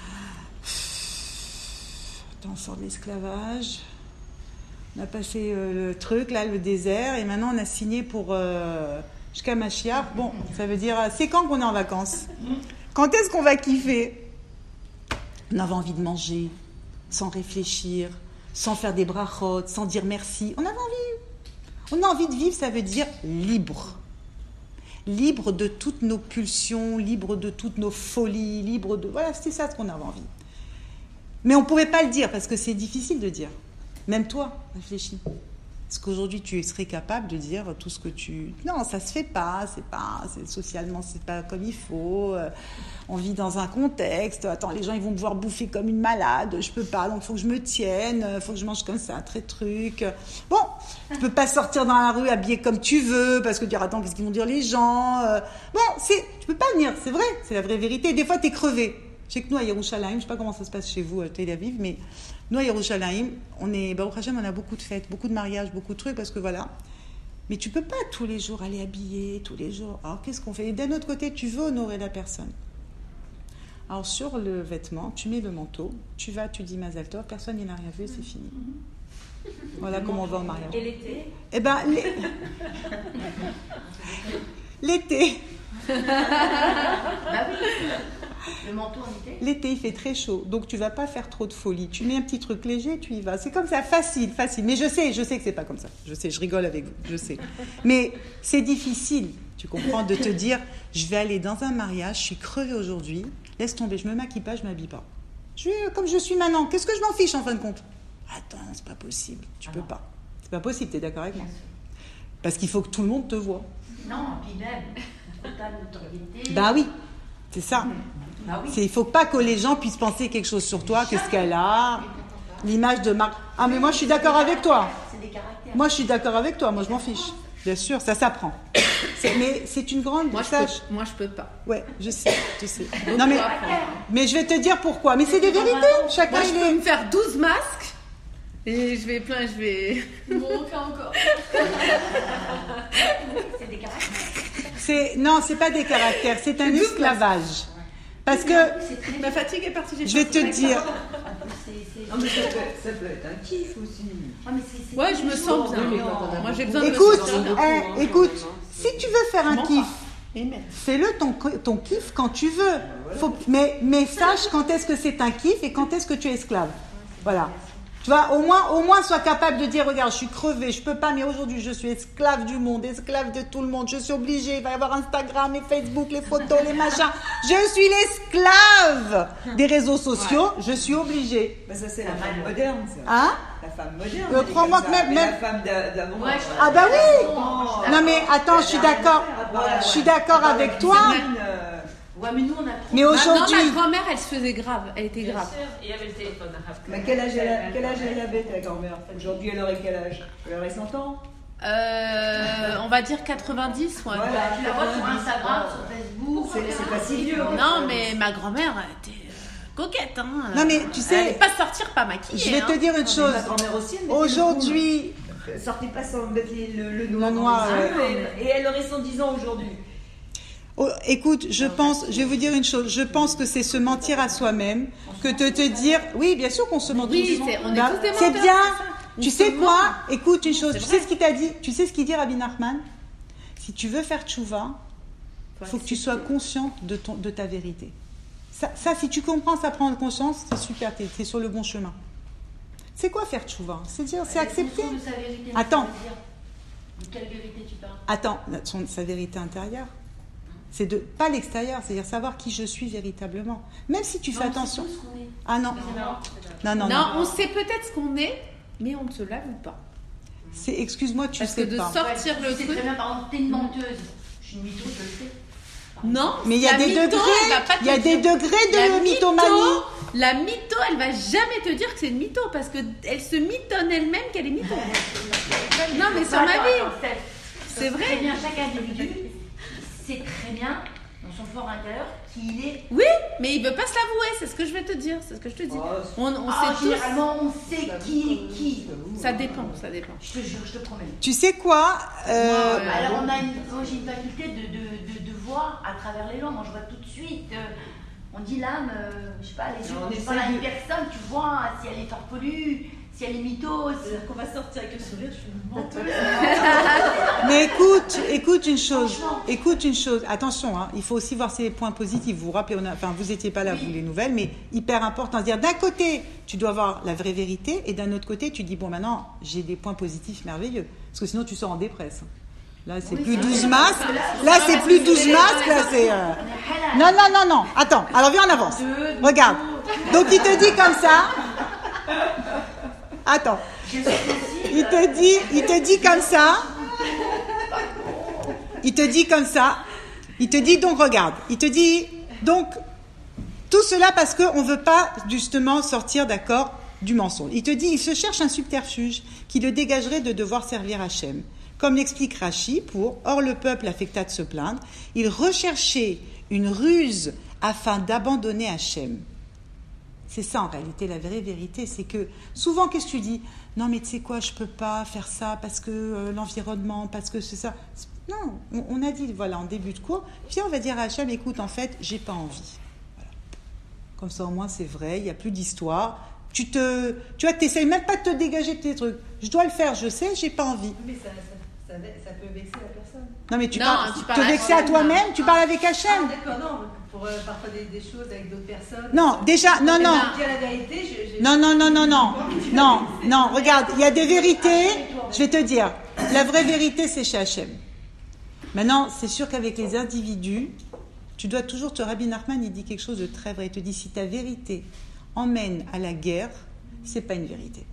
Attends, on sort de l'esclavage. On a passé euh, le truc, là, le désert, et maintenant on a signé pour euh, jusqu'à Mashiach. Bon, ça veut dire, c'est quand qu'on est en vacances ? Quand est-ce qu'on va kiffer ? On avait envie de manger, sans réfléchir, sans faire des brachot, sans dire merci. On avait envie. On a envie de vivre, ça veut dire libre. Libre de toutes nos pulsions, libre de toutes nos folies, libre de... Voilà, c'était ça ce qu'on avait envie. Mais on ne pouvait pas le dire, parce que c'est difficile de dire. Même toi, réfléchis. Est-ce qu'aujourd'hui tu serais capable de dire tout ce que tu... Non, ça se fait pas, c'est pas, c'est socialement, c'est pas comme il faut. euh, On vit dans un contexte. Attends, les gens ils vont me voir bouffer comme une malade. Je peux pas, donc il faut que je me tienne, il faut que je mange comme ça, très truc. Bon, tu peux pas sortir dans la rue habillé comme tu veux parce que dire attends, qu'est-ce qu'ils vont dire les gens euh, Bon, c'est, tu peux pas venir, c'est vrai, c'est la vraie vérité. Des fois t'es crevé. Je sais que nous à Yerushalayim, je sais pas comment ça se passe chez vous à Tel Aviv, mais nous à Yerushalayim, on est, Baruch Hashem, on a beaucoup de fêtes, beaucoup de mariages, beaucoup de trucs parce que voilà. Mais tu peux pas tous les jours aller habiller, tous les jours. Alors qu'est-ce qu'on fait? Et d'un autre côté, tu veux honorer la personne. Alors sur le vêtement, tu mets le manteau, tu vas, tu dis Mazal Tov, personne n'y n'a rien vu, c'est fini. Voilà comment on va au mariage. Et l'été? Eh ben, l'é- l'été, Bah oui. Le manteau en été? l'été il fait très chaud, donc tu vas pas faire trop de folie. Tu mets un petit truc léger, tu y vas. C'est comme ça, facile, facile. Mais je sais, je sais que c'est pas comme ça. Je sais, je rigole avec vous, je sais. Mais c'est difficile, tu comprends, de te dire, je vais aller dans un mariage, je suis crevée aujourd'hui, laisse tomber, je me maquille pas, je m'habille pas. Je vais comme je suis maintenant. Qu'est-ce que je m'en fiche en fin de compte? Attends, c'est pas possible, tu peux pas. C'est pas possible, t'es d'accord avec moi? Parce qu'il faut que tout le monde te voie. Non, puis même, total notoriété. Bah oui, c'est ça. Bah oui. C'est, il faut pas que les gens puissent penser quelque chose sur toi, qu'est-ce qu'elle a, l'image de Marc. Ah mais moi je suis d'accord avec toi. C'est des caractères. Moi je suis d'accord avec toi, moi je m'en fiche. Bien sûr, ça s'apprend. C'est- mais c'est une grande Moi, je sache. peux, moi, je peux pas. Ouais, je sais, je sais. Donc, Non mais, faut apprendre. mais je vais te dire pourquoi. Mais c'est des vérités. Chacun Moi, je il peux est. me faire douze masques et je vais plein, je vais. Bon, aucun encore. C'est des caractères. C'est non, c'est pas des caractères, c'est un C'est douze esclavage. Parce que C'est très Ma fatigue est partie. j'ai je vais pas te fait dire. C'est, c'est... Non, mais ça peut, ça peut être un kiff aussi. Ouais, mais c'est, c'est Ouais, je me sens bien. Oui, mais quand on a Moi, j'ai beaucoup- besoin de Écoute, me sentir bien. eh, écoute, si tu veux faire un Je m'en kiff, Amen. fais-le ton, ton kiff quand tu veux. Faut, mais, mais sache quand est-ce que c'est un kiff et quand est-ce que tu es esclave. Voilà. Tu vois, au moins, au moins, sois capable de dire, regarde, je suis crevée, je peux pas, mais aujourd'hui, je suis esclave du monde, esclave de tout le monde, je suis obligée, il va y avoir Instagram et Facebook, les photos, les machins. Je suis l'esclave des réseaux sociaux, je suis obligée. Bah, ça, c'est la femme moderne, ça. Hein? La femme moderne. Euh, elle est crois-moi comme que ça. même- Mais même- la femme d'a- d'avant. Ouais, je- Ah bah oui! Oh, Non mais attends, je suis d'accord, je suis d'accord avec toi, euh, Ouais, mais nous, on a trop. mais Non, aujourd'hui, ma grand-mère, elle se faisait grave. Elle était grave. Il y avait le téléphone arabe. Mais quel âge elle, a- quel âge elle avait, ta grand-mère? Aujourd'hui, elle aurait quel âge? Elle aurait cent ans? Euh, on va dire quatre-vingt-dix, ouais. Voilà. Tu la vois sur Instagram, sur Facebook. C'est c'est pas si vieux. hein. Non, mais ma grand-mère, elle était euh, coquette, hein. Non, mais tu sais- Elle allait pas sortir pas maquillée. je vais te hein. dire une Ma chose, grand-mère aussi, elle mettait aujourd'hui, le rouge. Sortez pas sans mettre les- le, le noir. Le dans noir, les ouais. yeux, et, et elle aurait cent dix ans aujourd'hui. oh, écoute, je pense, je vais vous dire une chose, je pense que c'est se mentir à soi-même, que de te dire, oui, bien sûr qu'on se ment Oui, tous. c'est- on est Bah, tous des c'est menteurs, bien. c'est ça. On Tu se sais quoi? ment. Écoute une chose, C'est tu vrai. sais ce qu'il t'a dit? Tu sais ce qu'il dit Rabbi Nachman? Si tu veux faire tchouva, il faut que tu sois consciente de, ton, de ta vérité. Ça, ça, si tu comprends, ça prend conscience, c'est super, t'es, t'es sur le bon chemin. C'est quoi faire tchouva? C'est dire, c'est accepter. De sa vérité, Attends. ça veut dire. De quelle vérité tu parles? Attends, son- sa vérité intérieure. C'est de, pas l'extérieur, c'est-à-dire savoir qui je suis véritablement. Même si tu fais Non, attention. c'est tout ce qu'on est. Ah non, C'est marrant. non, non, Non, non. on sait peut-être ce qu'on est, mais on ne se l'avoue pas. C'est, excuse-moi, tu Parce sais que de pas. sortir Ouais, le tu sais truc. très bien, par exemple, t'es une menteuse. Je suis une mytho, je le sais. Non, Mais il y a la des mytho, elle va degrés, pas il y a te des dire- degrés La de mytho, mythomanie. La mytho, elle va jamais te dire que c'est une mytho parce que elle se mythonne elle-même qu'elle est mytho. Non, mais sur Attends, ma attends, vie, attends, Steph. c'est Très vrai. bien, chaque individu sait très bien, dans son fort intérieur, qui il est. Oui, mais il veut pas se l'avouer, c'est ce que je vais te dire, c'est ce que je te dis. Oh, On, on Ah, sait tous. généralement, on sait qui est qui. Ça dépend, ça dépend. Je te jure, je te promets. Tu sais quoi euh, Moi, Alors, on a une, moi, j'ai une faculté de, de, de, de voir à travers les gens. Moi, je vois tout de suite. euh, on dit l'âme, euh, je sais pas, les yeux. On Quand tu essaie parles à une de- personne, tu vois si elle est farfelue, si elle est mythos. C'est-à-dire qu'on va sortir avec le sourire, je suis une menteuse. Mais écoute, écoute une chose, écoute une chose. Attention, hein, il faut aussi voir ses points positifs. Vous vous rappelez, on a, enfin, vous étiez pas là, vous les nouvelles, mais hyper important. C'est-à-dire, d'un côté, tu dois voir la vraie vérité, et d'un autre côté, tu dis bon, maintenant, j'ai des points positifs merveilleux, parce que sinon, tu sors en dépresse. Là, c'est Oui, plus c'est douze vrai. masques. Là, Là, c'est plus douze masques. Là, c'est. euh, On est halal. Non, non, non, non. Attends. Alors, viens en avance. Deux, Regarde. Donc, il te dit comme ça. Attends. Je suis aussi il te dit, il te dit comme ça. Il te dit comme ça. Il te dit donc regarde. Il te dit donc tout cela parce qu'on ne veut pas justement sortir d'accord du mensonge. Il te dit il se cherche un subterfuge qui le dégagerait de devoir servir Hachem. Comme l'explique Rashi pour or le peuple affecta de se plaindre. Il recherchait une ruse afin d'abandonner Hachem. C'est ça en réalité, la vraie vérité, c'est que souvent qu'est-ce que tu dis ? Non mais tu sais quoi, je peux pas faire ça parce que euh, l'environnement, parce que c'est ça. Non, on, on a dit voilà en début de cours, puis on va dire à Hachem, écoute en fait, j'ai pas envie. Voilà. Comme ça au moins c'est vrai, il n'y a plus d'histoire. Tu te, tu vois, t'essayes même pas de te dégager de tes trucs. Je dois le faire, je sais, j'ai pas envie. Mais ça, ça, ça, ça peut vexer la personne. Non mais tu Non, parles, tu te parles à vexer à Hachem, toi-même, non. tu parles avec Hachem. Ah, d'accord, non, pour euh, parfois des, des choses avec d'autres personnes. Non, déjà, non, Mais non. pour dire la vérité, je, je- Non, non, non, non, non. Non, non, regarde, il y a des vérités, je vais te dire, la vraie vérité, c'est chez Hachem. Maintenant, c'est sûr qu'avec les individus, tu dois toujours te... Rabbi Nachman, il dit quelque chose de très vrai. Il te dit, si ta vérité emmène à la guerre, c'est pas une vérité.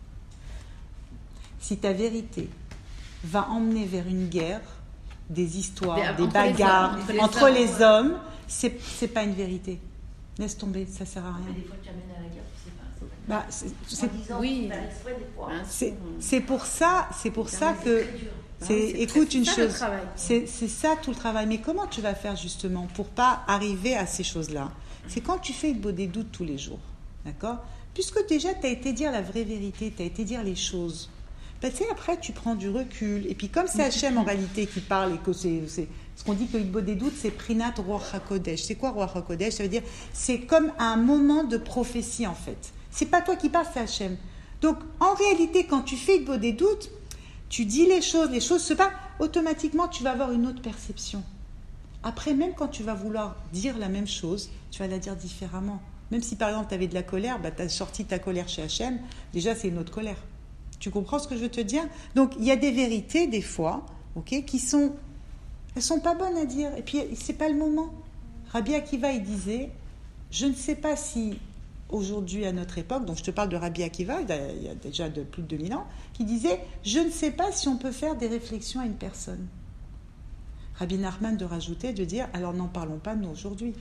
Si ta vérité va emmener vers une guerre, des histoires, Des- des, entre les bagarres, hommes, entre les entre hommes, les ouais. hommes, c'est, c'est pas une vérité. Laisse tomber, ça sert à Mais rien. des fois, tu amènes à la guerre, tu sais pas. c'est pas- Bah, c'est, c'est, En disant, oui. tu fais exprès des fois. Bien c'est, sûr. c'est pour ça, c'est pour ça C'est que... très dur. C'est, Ouais, c'est écoute très- une c'est ça, le chose, travail. c'est, c'est ça tout le travail. Mais comment tu vas faire justement pour pas arriver à ces choses-là ? C'est quand tu fais le beau des doutes tous les jours, d'accord ? Puisque déjà tu as été dire la vraie vérité, tu as été dire les choses. Ben, tu sais, après tu prends du recul. Et puis comme c'est Hachem en réalité qui parle et que c'est, c'est ce qu'on dit que le beau des doutes, c'est Prinat Ruach HaKodesh. C'est quoi Ruach HaKodesh ? Ça veut dire c'est comme un moment de prophétie en fait. C'est pas toi qui parles, c'est Hachem. Donc en réalité, quand tu fais le beau des doutes, tu dis les choses, les choses se passent, automatiquement tu vas avoir une autre perception. Après, même quand tu vas vouloir dire la même chose, tu vas la dire différemment. Même si par exemple tu avais de la colère, bah, tu as sorti ta colère chez Hachem, déjà c'est une autre colère. Tu comprends ce que je veux te dire ? Donc il y a des vérités des fois, ok, qui sont, elles sont pas bonnes à dire, et puis c'est pas le moment. Rabbi Akiva il disait, je ne sais pas si aujourd'hui à notre époque, donc je te parle de Rabbi Akiva, il y a, il y a déjà de plus de deux mille ans, qui disait, je ne sais pas si on peut faire des réflexions à une personne. Rabbi Nachman de rajouter, de dire, alors n'en parlons pas nous aujourd'hui.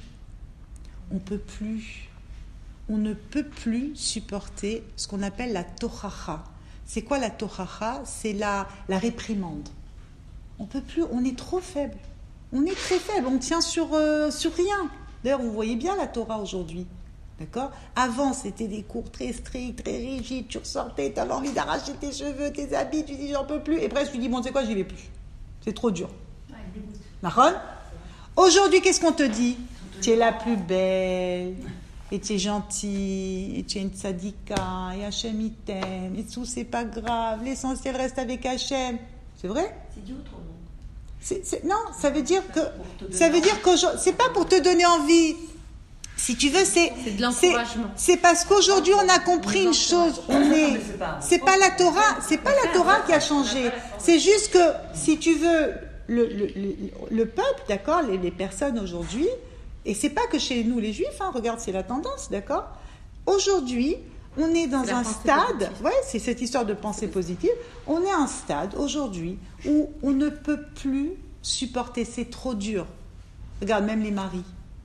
On peut plus, on ne peut plus supporter ce qu'on appelle la tochacha. C'est quoi la tochacha ? C'est la, la réprimande. On peut plus, on est trop faible. On est très faible, on tient sur, euh, sur rien. D'ailleurs, vous voyez bien la Torah aujourd'hui. D'accord ? Avant, c'était des cours très stricts, très rigides. Tu ressortais, tu avais envie d'arracher tes cheveux, tes habits, tu dis j'en peux plus. Et presque tu dis bon, tu sais quoi, j'y vais plus. C'est trop dur. Ouais, il dégoûte. Marron ? Aujourd'hui, qu'est-ce qu'on te dit ? Tu es la plus belle, et tu es gentille, et tu es une tzadika, et Hachem il t'aime, et tout, c'est pas grave. L'essentiel reste avec Hachem. C'est vrai ? C'est dit autrement. C'est, c'est, non, ça veut dire que Pour te ça donner veut dire que c'est pas pour te donner envie. Si tu veux, c'est C'est de l'encouragement. C'est, c'est parce qu'aujourd'hui on a compris une chose. On est, mais c'est pas- c'est pas la Torah, c'est pas la Torah qui a changé. C'est juste que si tu veux le, le, le, le peuple, d'accord, les, les personnes aujourd'hui, et c'est pas que chez nous les Juifs, hein, regarde, c'est la tendance, d'accord. Aujourd'hui, on est dans C'est la un pensée stade, positive. ouais, c'est cette histoire de pensée positive. On est à un stade aujourd'hui où on ne peut plus supporter, c'est trop dur. Regarde, même les maris,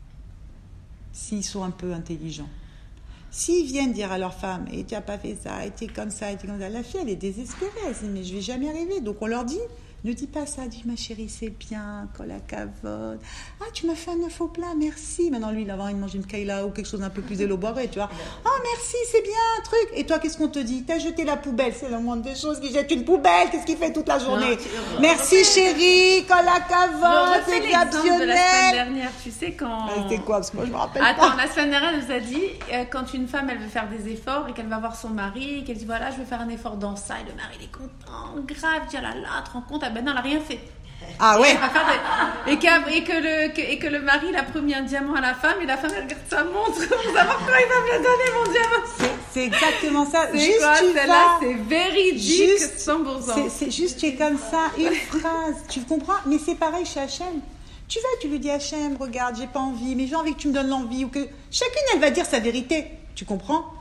s'ils sont un peu intelligents, s'ils viennent dire à leur femme, et tu n'as pas fait ça, et tu es comme ça, et tu es comme ça, la fille elle est désespérée, elle se dit mais je vais jamais arriver. Donc on leur dit, ne dis pas ça, dis ma chérie c'est bien, cola cavote. Ah tu m'as fait un œuf au plat, merci. Maintenant lui il a envie de manger une kaila ou quelque chose un peu plus élaboré, tu vois. Ah merci c'est bien un truc. Et toi qu'est-ce qu'on te dit ? T'as jeté la poubelle, c'est la moindre des choses qui jette une poubelle. Qu'est-ce qu'il fait toute la journée ? Non, tu- Merci chérie, cola Je cavote, refais c'est l'exemple de la semaine exceptionnel. dernière, tu sais quand... Ah, c'était quoi ? Parce que moi je me rappelle Attends, pas. la semaine dernière, elle nous a dit, euh, quand une femme, elle veut faire des efforts et qu'elle va voir son mari et qu'elle dit, voilà, je vais faire un effort dans ça, et le mari, il est content, grave, il dit, ah là là, tu te rends compte, ah ben non, elle n'a rien fait. Ah Et, ouais. elle va faire des- et, qu'à- et que le, que- et que le mari, il a promis un diamant à la femme, et la femme, elle regarde sa montre pour savoir quand il va me le donner, mon diamant. C'est, c'est exactement ça. C'est Juste quoi, tu celle-là, vas- c'est véridique, Juste- cent pour cent. C'est, c'est juste, tu es comme ça, une phrase, tu comprends ? Mais c'est pareil chez Hachem. Tu vas, tu lui dis Hachem, regarde, j'ai pas envie, mais j'ai envie que tu me donnes l'envie. Ou que... Chacune, elle va dire sa vérité. Tu comprends ?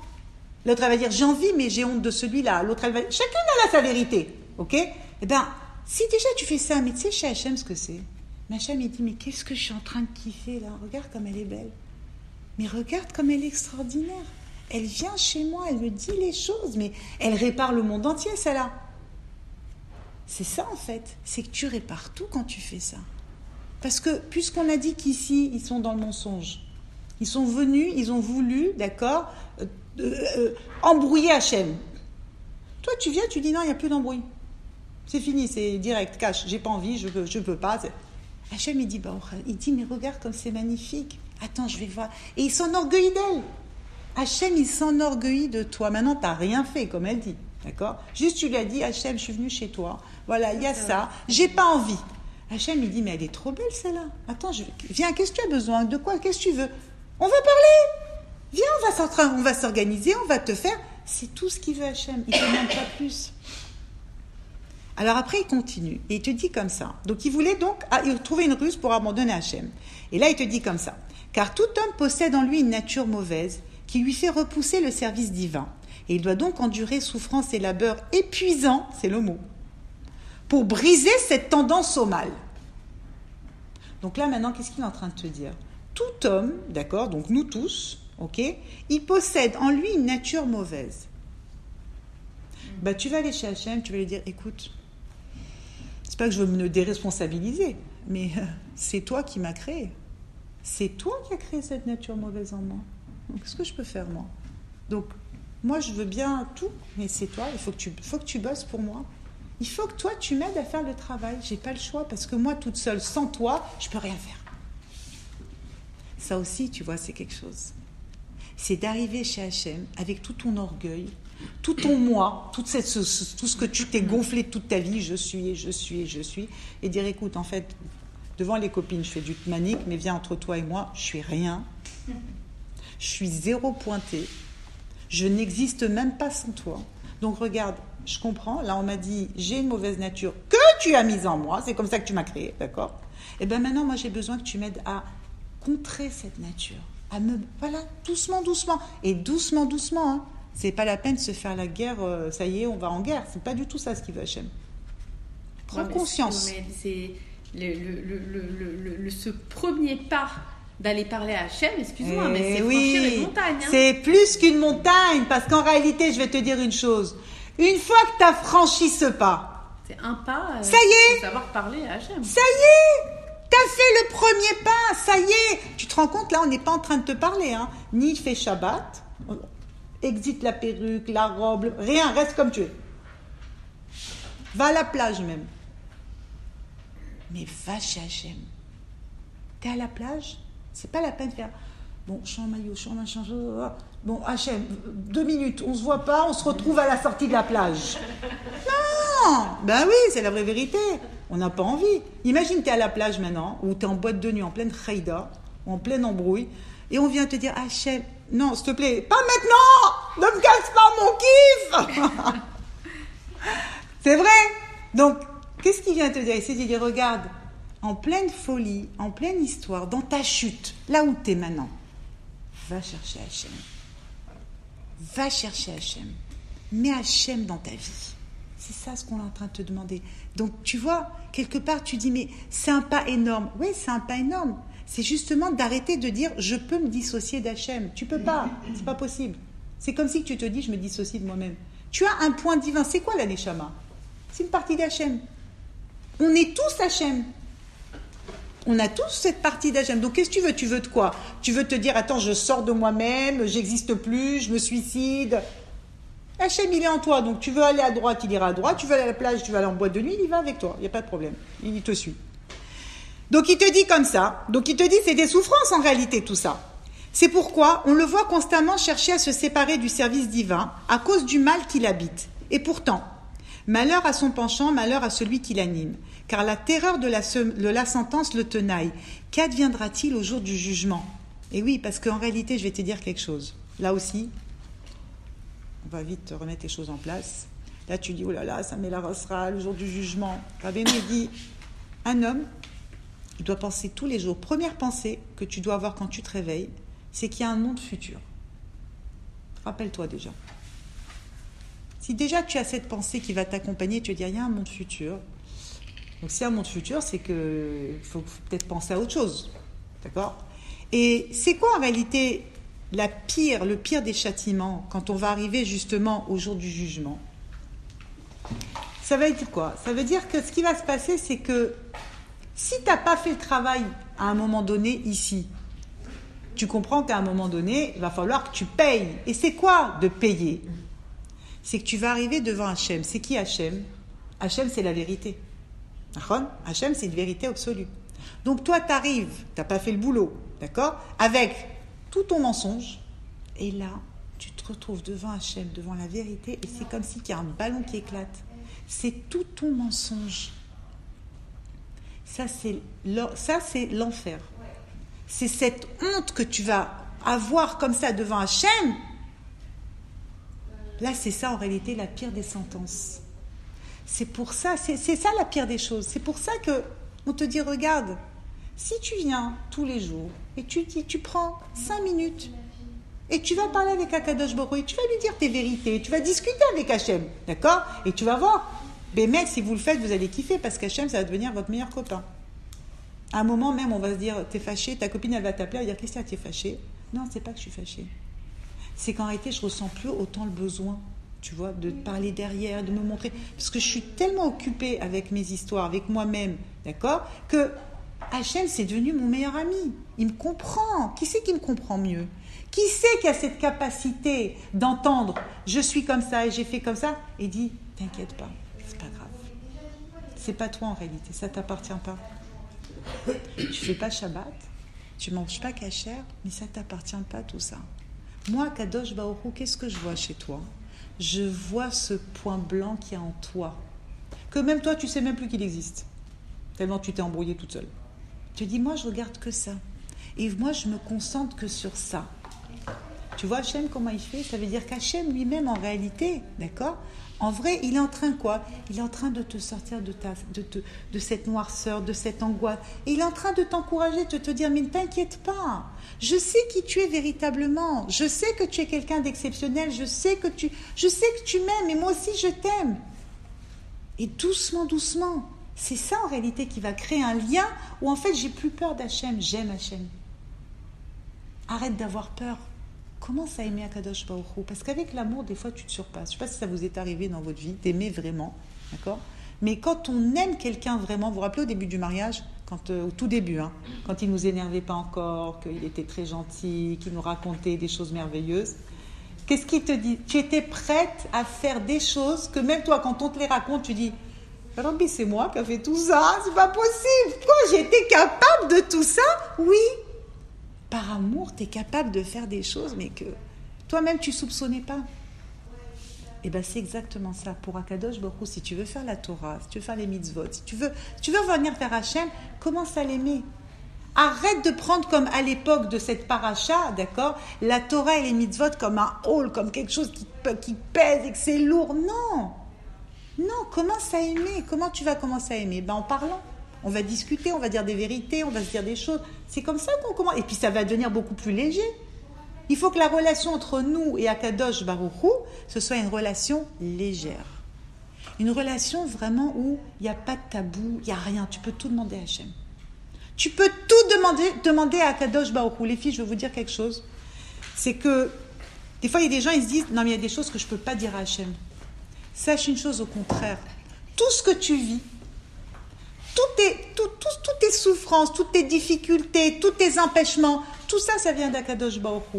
L'autre, elle va dire, j'ai envie, mais j'ai honte de celui-là. L'autre, elle va dire, chacune a sa vérité. Ok? Eh bien, si déjà tu fais ça, mais tu sais, chez Hachem, ce que c'est? Mais Hachem, il dit, mais qu'est-ce que je suis en train de kiffer là? Regarde comme elle est belle. Mais regarde comme elle est extraordinaire. Elle vient chez moi, elle me dit les choses, mais elle répare le monde entier, celle-là. C'est ça, en fait. C'est que tu répares tout quand tu fais ça. Parce que, puisqu'on a dit qu'ici, ils sont dans le mensonge, ils sont venus, ils ont voulu, d'accord, euh, euh, embrouiller Hachem. Toi, tu viens, tu dis non, il n'y a plus d'embrouille. C'est fini, c'est direct, cash. J'ai pas envie, je veux, je veux pas. Hachem, il dit, bah, il dit, mais regarde comme c'est magnifique. Attends, je vais voir. Et il s'enorgueillit d'elle. Hachem, il s'enorgueillit de toi. Maintenant, tu n'as rien fait, comme elle dit. D'accord? Juste, tu lui as dit, Hachem, je suis venue chez toi. Voilà, il y a ça. J'ai pas envie. Hachem, il dit, mais elle est trop belle, celle-là. Attends, je... viens, qu'est-ce que tu as besoin? De quoi? Qu'est-ce que tu veux? On va parler. Viens, on va, s'entra... on va s'organiser, on va te faire. C'est tout ce qu'il veut, Hachem. Il ne te demande pas plus. Alors après, il continue. Et il te dit comme ça. Donc, il voulait donc ah, il trouver une ruse pour abandonner Hachem. Et là, il te dit comme ça. Car tout homme possède en lui une nature mauvaise qui lui fait repousser le service divin. Et il doit donc endurer souffrance et labeur épuisants, c'est le mot, pour briser cette tendance au mal. Donc là, maintenant, qu'est-ce qu'il est en train de te dire? Tout homme, d'accord, donc nous tous, ok, il possède en lui une nature mauvaise. Bah, tu vas aller chez Hachem, tu vas lui dire, écoute, c'est pas que je veux me déresponsabiliser, mais euh, c'est toi qui m'as créé. C'est toi qui as créé cette nature mauvaise en moi. Donc, qu'est-ce que je peux faire, moi? Donc, moi, je veux bien tout, mais c'est toi, il faut que tu, faut que tu bosses pour moi. Il faut que toi, tu m'aides à faire le travail. J'ai pas le choix, parce que moi, toute seule, sans toi, je peux rien faire. Ça aussi, tu vois, c'est quelque chose. C'est d'arriver chez Hachem avec tout ton orgueil, tout ton moi, toute cette, tout ce que tu t'es gonflé toute ta vie, je suis, et je suis, et je suis, et dire, écoute, en fait, devant les copines, je fais du manique, mais viens entre toi et moi, je suis rien. Je suis zéro pointé. Je n'existe même pas sans toi. Donc regarde, je comprends. Là, on m'a dit, j'ai une mauvaise nature que tu as mise en moi. C'est comme ça que tu m'as créé, d'accord? Et bien maintenant, moi, j'ai besoin que tu m'aides à contrer cette nature. À me, voilà, doucement, doucement. Et doucement, doucement. Hein. C'est pas la peine de se faire la guerre. Euh, ça y est, on va en guerre. C'est pas du tout ça ce qu'il veut, Hachem. Prends ouais, conscience. C'est, c'est le, le, le, le, le, le, ce premier pas d'aller parler à Hachem, excuse-moi, eh mais c'est oui, franchir une montagne. Hein. C'est plus qu'une montagne, parce qu'en réalité, je vais te dire une chose. Une fois que tu as franchi ce pas, c'est un pas. Euh, ça y est. Faut savoir parler à Hachem. Ça y est. Tu as fait le premier pas, ça y est. Tu te rends compte, là, on n'est pas en train de te parler. Hein. Ni il fait Shabbat, exite la perruque, la robe, rien, reste comme tu es. Va à la plage même. Mais va chez Hachem. Tu es à la plage, c'est pas la peine de faire bon, je suis en maillot, je suis en machin, je... bon, Hachem, deux minutes, on se voit pas, on se retrouve à la sortie de la plage. Non, ben oui, c'est la vraie vérité. On n'a pas envie. Imagine, tu es à la plage maintenant, ou tu es en boîte de nuit, en pleine khaïda, ou en pleine embrouille, et on vient te dire, Hachem, non, s'il te plaît, pas maintenant, ne me casse pas mon kiff. C'est vrai. Donc, qu'est-ce qu'il vient te dire? Il s'est dit, regarde, en pleine folie, en pleine histoire, dans ta chute, là où tu es maintenant, va chercher Hachem. Va chercher Hachem. Mets Hachem dans ta vie. C'est ça ce qu'on est en train de te demander. Donc, tu vois, quelque part, tu dis, mais c'est un pas énorme. Oui, c'est un pas énorme. C'est justement d'arrêter de dire, je peux me dissocier d'Hachem. Tu peux pas. C'est pas possible. C'est comme si tu te dis, je me dissocie de moi-même. Tu as un point divin. C'est quoi la Neshama? C'est une partie d'Hachem. On est tous Hachem. On a tous cette partie d'Hachem. Donc, qu'est-ce que tu veux? Tu veux de quoi? Tu veux te dire, attends, je sors de moi-même, j'existe plus, je me suicide. Hachem, il est en toi. Donc, tu veux aller à droite, il ira à droite. Tu veux aller à la plage, tu veux aller en boîte de nuit, il va avec toi. Il n'y a pas de problème. Il te suit. Donc, il te dit comme ça. Donc, il te dit, c'est des souffrances en réalité, tout ça. C'est pourquoi on le voit constamment chercher à se séparer du service divin à cause du mal qu'il habite. Et pourtant, malheur à son penchant, malheur à celui qui l'anime. Car la terreur de la, de la sentence le tenaille. Qu'adviendra-t-il au jour du jugement? Et oui, parce qu'en réalité, je vais te dire quelque chose. Là aussi, on va vite remettre les choses en place. Là, tu dis, oh là là, ça m'élargera le jour du jugement. Rabbeinu dit, un homme, il doit penser tous les jours. Première pensée que tu dois avoir quand tu te réveilles, c'est qu'il y a un monde futur. Rappelle-toi déjà. Si déjà tu as cette pensée qui va t'accompagner, tu vas dire, il y a un monde futur. Donc s'il y a un monde futur, c'est qu'il faut, faut peut-être penser à autre chose. D'accord ? Et c'est quoi en réalité la pire, le pire des châtiments quand on va arriver justement au jour du jugement ? Ça veut dire quoi ? Ça veut dire que ce qui va se passer, c'est que si tu n'as pas fait le travail à un moment donné ici, tu comprends qu'à un moment donné, il va falloir que tu payes. Et c'est quoi de payer ? C'est que tu vas arriver devant Hachem. C'est qui Hachem ? Hachem, c'est la vérité. Hachem, c'est une vérité absolue. Donc toi, tu arrives, tu n'as pas fait le boulot, d'accord ? Avec tout ton mensonge. Et là, tu te retrouves devant Hachem, devant la vérité. Et c'est comme s'il y a un ballon qui éclate. C'est tout ton mensonge. Ça, c'est, ça, c'est l'enfer. C'est cette honte que tu vas avoir comme ça devant Hachem. Là, c'est ça en réalité la pire des sentences. C'est pour ça, c'est, c'est ça la pire des choses. C'est pour ça que on te dit, regarde, si tu viens tous les jours et tu dis, tu prends cinq minutes et tu vas parler avec Akadosh Baruch Hu et tu vas lui dire tes vérités, tu vas discuter avec Hachem, d'accord ? Et tu vas voir. Mais mec, si vous le faites, vous allez kiffer parce qu'Hachem, ça va devenir votre meilleur copain. À un moment même, on va se dire, t'es fâché, ta copine, elle va t'appeler, elle va dire, Christian, t'es fâché ? Non, c'est pas que je suis fâchée. C'est qu'en réalité, je ressens plus autant le besoin, tu vois, de parler derrière, de me montrer. Parce que je suis tellement occupée avec mes histoires, avec moi-même, d'accord, que Hachem, c'est devenu mon meilleur ami. Il me comprend. Qui c'est qui me comprend mieux ? Qui c'est qui a cette capacité d'entendre, je suis comme ça et j'ai fait comme ça, et dit, t'inquiète pas, c'est pas grave. C'est pas toi en réalité, ça t'appartient pas. Tu fais pas Shabbat, tu manges pas kasher, mais ça t'appartient pas tout ça. Moi, Kadosh Baruch Hu, qu'est-ce que je vois chez toi ? Je vois ce point blanc qui est en toi, que même toi, tu sais même plus qu'il existe, tellement tu t'es embrouillée toute seule. Tu dis, moi, je regarde que ça, et moi, je me concentre que sur ça. Tu vois Hachem, comment il fait ? Ça veut dire qu'Hachem lui-même, en réalité, d'accord ? En vrai, il est en train quoi ? Il est en train de te sortir de, ta, de, te, de cette noirceur, de cette angoisse. Et il est en train de t'encourager, de te dire, mais ne t'inquiète pas. Je sais qui tu es véritablement. Je sais que tu es quelqu'un d'exceptionnel. Je sais que tu, je sais que tu m'aimes et moi aussi je t'aime. Et doucement, doucement, c'est ça en réalité qui va créer un lien où en fait j'ai plus peur d'Hachem, j'aime Hachem. Arrête d'avoir peur. Commence à aimer Akadosh Baruch Hu. Parce qu'avec l'amour, des fois, tu te surpasses. Je ne sais pas si ça vous est arrivé dans votre vie, d'aimer vraiment. D'accord ? Mais quand on aime quelqu'un vraiment, vous vous rappelez au début du mariage, quand, euh, au tout début, hein, quand il ne nous énervait pas encore, qu'il était très gentil, qu'il nous racontait des choses merveilleuses, qu'est-ce qu'il te dit ? Tu étais prête à faire des choses que même toi, quand on te les raconte, tu dis « Rabbi, c'est moi qui ai fait tout ça, c'est pas possible. Quoi, j'ai été capable de tout ça ?» Oui. Par amour, tu es capable de faire des choses, mais que toi-même, tu ne soupçonnais pas. Et bien, c'est exactement ça. Pour Akadosh Baruch Hu, si tu veux faire la Torah, si tu veux faire les mitzvot, si tu veux, si tu veux venir vers Hachem, commence à l'aimer. Arrête de prendre comme à l'époque de cette paracha, d'accord, la Torah et les mitzvot comme un hall, comme quelque chose qui, qui pèse et que c'est lourd. Non. Non, commence à aimer. Comment tu vas commencer à aimer ? Ben, en parlant. On va discuter, on va dire des vérités, on va se dire des choses. C'est comme ça qu'on commence. Et puis ça va devenir beaucoup plus léger. Il faut que la relation entre nous et Akadosh Baruch Hu, ce soit une relation légère. Une relation vraiment où il n'y a pas de tabou, il n'y a rien. Tu peux tout demander à Hachem. Tu peux tout demander, demander à Akadosh Baruch Hu. Les filles, je vais vous dire quelque chose. C'est que des fois, il y a des gens, ils se disent, non mais il y a des choses que je ne peux pas dire à Hachem. Sache une chose au contraire. Tout ce que tu vis, Toutes tes, tout, tout, toutes tes souffrances, toutes tes difficultés, tous tes empêchements, tout ça, ça vient d'Akadosh Baruch Hu.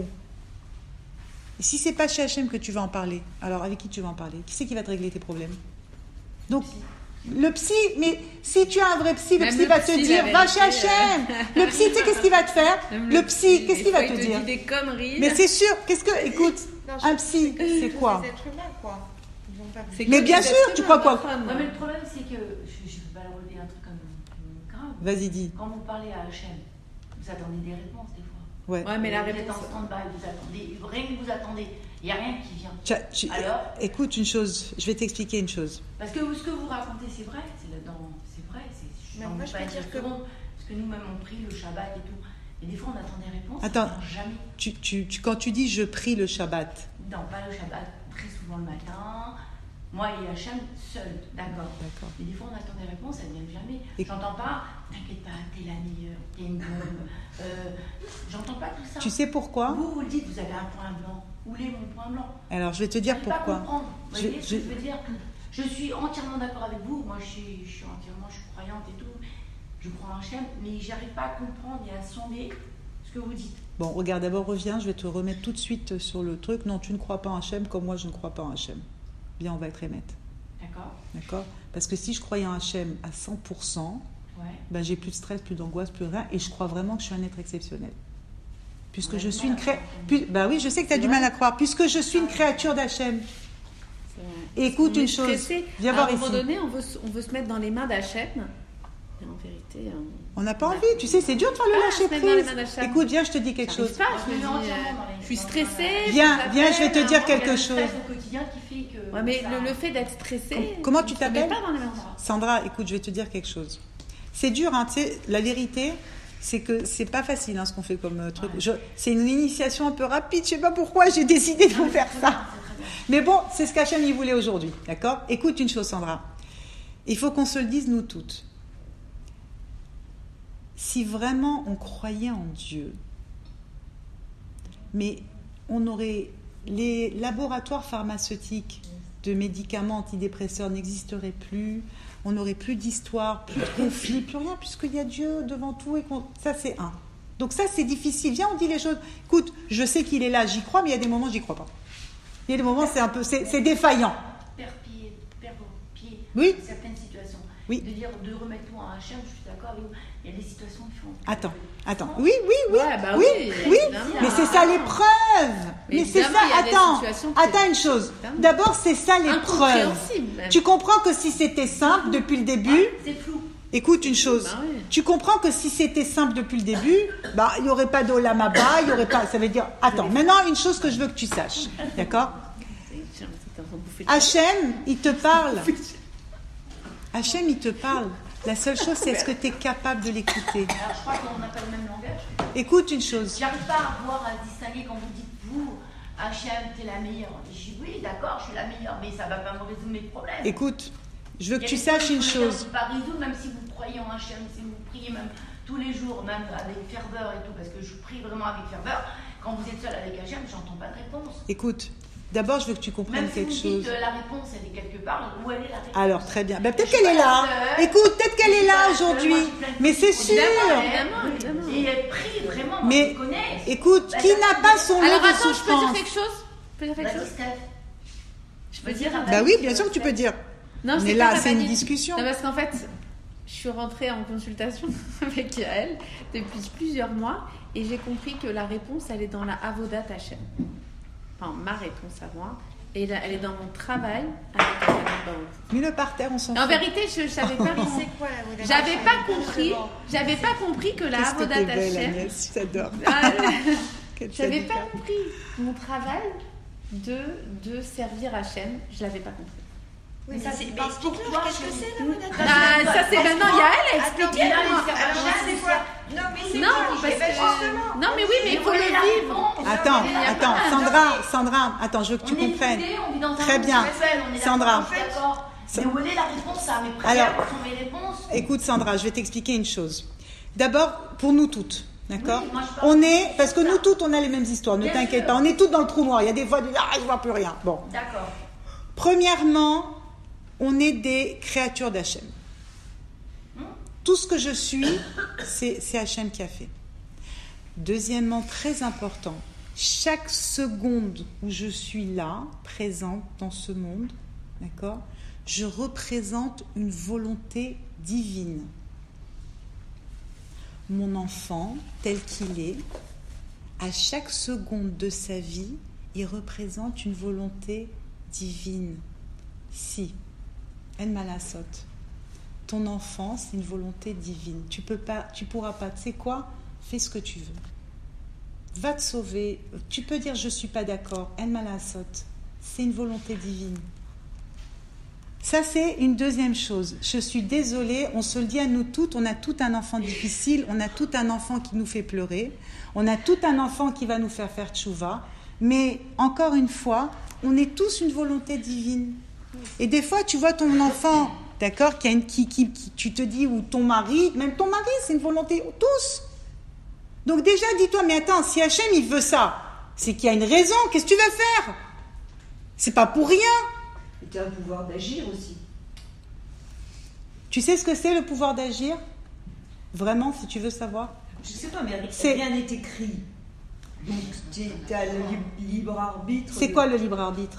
Et si c'est pas chez Hachem que tu vas en parler, alors avec qui tu vas en parler ? Qui c'est qui va te régler tes problèmes ? Donc, le psy, mais si tu as un vrai psy, le Même psy le va psy, te dire, la va vérité, chez Hachem. euh. Le psy, tu sais qu'est-ce qu'il va te faire ? Même Le psy, qu'est-ce qu'il va des te fois, il dire ? te dit des conneries. Mais c'est sûr, qu'est-ce que, écoute, Non, je- un psy, c'est quoi ? Des êtres humains, quoi. Ils vont pas- C'est Mais comme bien des sûr, êtres tu humains, crois quoi ? enfin, Ouais, mais le problème, c'est que, je ne peux pas le relever un truc comme, comme grave. Vas-y, dis. Quand vous parlez à Hachem, vous attendez des réponses des fois. Ouais. Ouais, mais la vous réponse. êtes en stand-by, vous attendez, rien que vous attendez, il n'y a rien qui vient. Tu as- tu- Alors écoute une chose, je vais t'expliquer une chose. Parce que ce que vous racontez, c'est vrai, c'est là-dedans, c'est vrai, c'est, je Mais n'en moi, veux je pas peux être dire que- seconde, parce que nous-mêmes on prie le Shabbat et tout, et des fois on attend des réponses, Attends. ça vient jamais. Tu, tu, tu, quand tu dis je prie le Shabbat, Non, pas le Shabbat, très souvent le matin, Moi et Hachem seul, d'accord. D'accord. Mais des fois, on attend des réponses, elles ne viennent jamais. Et- J'entends pas, t'inquiète pas, t'es la meilleure, t'es une bombe. Euh, j'entends pas tout ça. Tu sais pourquoi? Vous, vous le dites, vous avez un point blanc. Où est mon point blanc? Alors, je vais te dire J'arrive pas à pourquoi. comprendre. Vous Je- voyez ce je- que je veux dire? Je suis entièrement d'accord avec vous. Moi, je suis, je suis entièrement, je suis croyante et tout. Je crois en Hachem, mais j'arrive pas à comprendre et à sonder ce que vous dites. Bon, regarde, d'abord reviens, je vais te remettre tout de suite sur le truc. Non, tu ne crois pas en Hachem comme moi je ne crois pas en Hachem. Bien, on va être honnête. D'accord? D'accord? Parce que si je croyais en Hachem à cent pour cent, Ouais. ben, j'ai plus de stress, plus d'angoisse, plus rien. Et je crois vraiment que je suis un être exceptionnel. Puisque Ouais, je suis ouais, une créature. ouais. Bah oui, je sais que tu as C'est du vrai. mal à croire. Puisque je suis une créature d'Hachem. Et écoute On est une chose. stressé. Viens À voir un moment ici. donné, on veut, se- on veut se mettre dans les mains d'Hachem. Et en vérité, on On n'a pas envie. Tu sais, c'est dur de faire le Ah, lâcher se mettre dans les mains prise. d'Hachem. Écoute, viens, je te dis quelque J'arrive chose. pas, Moi, je me je me mets dis, entièrement euh, dans les- je suis dans- stressée. Viens, je viens, je vais te t'appelle, dire hein. quelque Il y a le chose. stress au quotidien qui fait que. Ouais, mais ça- le, le fait d'être stressé. Comment tu on se met t'appelles pas dans les mains. Sandra, écoute, je vais te dire quelque chose. C'est dur, hein, tu sais, la vérité, c'est que c'est pas facile hein, ce qu'on fait comme euh, truc. Ouais. Je- c'est une initiation un peu rapide, je sais pas pourquoi j'ai décidé de vous faire ça. Mais bon, c'est ce qu'Hachem y voulait aujourd'hui, d'accord? Écoute une chose, Sandra. Il faut qu'on se le dise, nous toutes. Si vraiment on croyait en Dieu, mais on aurait... Les laboratoires pharmaceutiques de médicaments antidépresseurs n'existeraient plus, on n'aurait plus d'histoire, plus de conflits, plus rien, puisqu'il y a Dieu devant tout. Et qu'on... Ça, c'est un. Donc ça, c'est difficile. Viens, on dit les choses. Écoute, je sais qu'il est là, j'y crois, mais il y a des moments, j'y crois pas. Il y a des moments, c'est un peu... C'est, c'est défaillant. Perdre pied, perdre pied Oui. dans certaines situations. Oui. De dire, de remettre tout en Hachem, je suis d'accord avec vous. Il y a des situations qui font. Attends, attends. Oui, oui, oui. Ouais, bah oui, oui, oui. évidemment. Mais c'est ça l'épreuve. Mais Mais, c'est ça. évidemment, il y a des Attends, situations qui- attends une chose. Évidemment. D'abord, c'est ça l'épreuve. Incompréhensible, même. Tu comprends que si c'était simple depuis le début, C'est flou. écoute une chose. Bah oui. Tu comprends que si c'était simple depuis le début, bah il y aurait pas d'Olam Haba, il y aurait pas. Ça veut dire. Attends. Maintenant, une chose que je veux que tu saches, d'accord? J'ai l'impression que t'es en train de bouffer le Hachem, il te parle. Hachem, il te parle. La seule chose, c'est est-ce que tu es capable de l'écouter. Alors, je crois qu'on n'a pas le même langage. Écoute une chose. J'arrive pas à voir, à distinguer quand vous dites, vous, Hachem, t'es la meilleure. Je dis, oui, d'accord, je suis la meilleure, mais ça va pas me résoudre mes problèmes. Écoute, je veux Il y que a tu des saches une choses que vous chose. ne pouvez pas résoudre, même si vous croyez en Hachem, si vous priez même tous les jours, même avec ferveur et tout, parce que je prie vraiment avec ferveur. Quand vous êtes seul avec Hachem, j'entends pas de réponse. Écoute, d'abord, je veux que tu comprennes Même si quelque vous chose. dites euh, la réponse, elle est quelque part, où elle est la réponse? Alors, très bien. Ben, peut-être Je suis qu'elle est pas là. la seule. Écoute, peut-être qu'elle Je est suis là pas la seule, aujourd'hui. moi, je suis pleine de Mais c'est filles. sûr. Évidemment, évidemment. Et elle prie vraiment, Mais, moi, je connais. écoute, Bah, qui ça, n'a c'est pas bien. son lot Alors de attends, je peux dire souffrance? quelque chose Je peux dire quelque Vas-y, chose Steph. Je peux Vas-y, dire Raphaël. Bah oui, bien sûr que tu peux dire. Non, On je est sais là, pas, c'est t'as une pas dit. discussion. Non, parce qu'en fait, je suis rentrée en consultation avec elle depuis plusieurs mois et j'ai compris que la réponse, elle est dans la Avodat Hachem. Enfin, ma réponse à moi. Et là, elle est dans mon travail avec Hachem Baruch. Mets-le par terre, on s'en En fout. vérité, je ne savais pas. C'est quoi la Avodat J'avais Hashem, pas compris. justement J'avais pas compris que la Qu'est-ce que Avodat t'es belle, Hachem. Agnès, j'adore. Ah, Quelle J'avais pas syndicale. compris mon travail de, de servir Hachem. Je l'avais pas compris. Oui, Ça, mais c'est- c'est mais pas explique-toi, explique-moi qu'est-ce que chérie. c'est l'Avodat Ça, Hashem. Ah, ça c'est maintenant, il y a elle à Attends, expliquer. là, moi. les Alors, serveurs, je sais c'est quoi ça. Non, mais c'est Non, quoi parce Eh ben, que- justement. Non, mais oui, mais il faut voler la le vivre. réponse. Attends, Mais la attends, réponse, Sandra, non, Sandra, attends, je veux que tu on est comprennes. soudés, on vit dans un Très monde bien. sexuel, on est Sandra. d'accord, je suis d'accord. Sa- Mais où est la réponse à mes prières? Alors- Où sont mes réponses? Écoute, Sandra, je vais t'expliquer une chose. D'abord, pour nous toutes, d'accord? Oui, moi, je parle On de est, parce que ça. nous toutes, on a les mêmes histoires. Ne Bien t'inquiète sûr. pas, on est toutes dans le trou noir. Il y a des fois, tu dis, ah, je vois plus rien. Bon. D'accord. Premièrement, on est des créatures d'Hachem. Tout ce que je suis, c'est, c'est Hachem qui a fait. Deuxièmement, très important, chaque seconde où je suis là, présente dans ce monde, d'accord, je représente une volonté divine. Mon enfant, tel qu'il est, à chaque seconde de sa vie, il représente une volonté divine. Si, en malasot, ton enfant, c'est une volonté divine. Tu peux pas, tu pourras pas. Tu sais quoi? Fais ce que tu veux. Va te sauver. Tu peux dire je suis pas d'accord. En malasot, c'est une volonté divine. Ça, c'est une deuxième chose. Je suis désolée, on se le dit à nous toutes, on a tout un enfant difficile, on a tout un enfant qui nous fait pleurer, on a tout un enfant qui va nous faire faire tchouva, mais encore une fois, on est tous une volonté divine. Et des fois, tu vois ton enfant, d'accord, qui a une, qui, qui, qui, tu te dis, ou ton mari, même ton mari, c'est une volonté, tous. Donc déjà, dis-toi, mais attends, si Hachem, il veut ça, c'est qu'il y a une raison, qu'est-ce que tu vas faire? C'est pas pour rien. Et tu as un pouvoir d'agir aussi. Tu sais ce que c'est le pouvoir d'agir? Vraiment, si tu veux savoir? Je sais pas, mais C'est- rien n'est écrit. Donc tu as le lib- libre arbitre. C'est de- quoi le libre arbitre?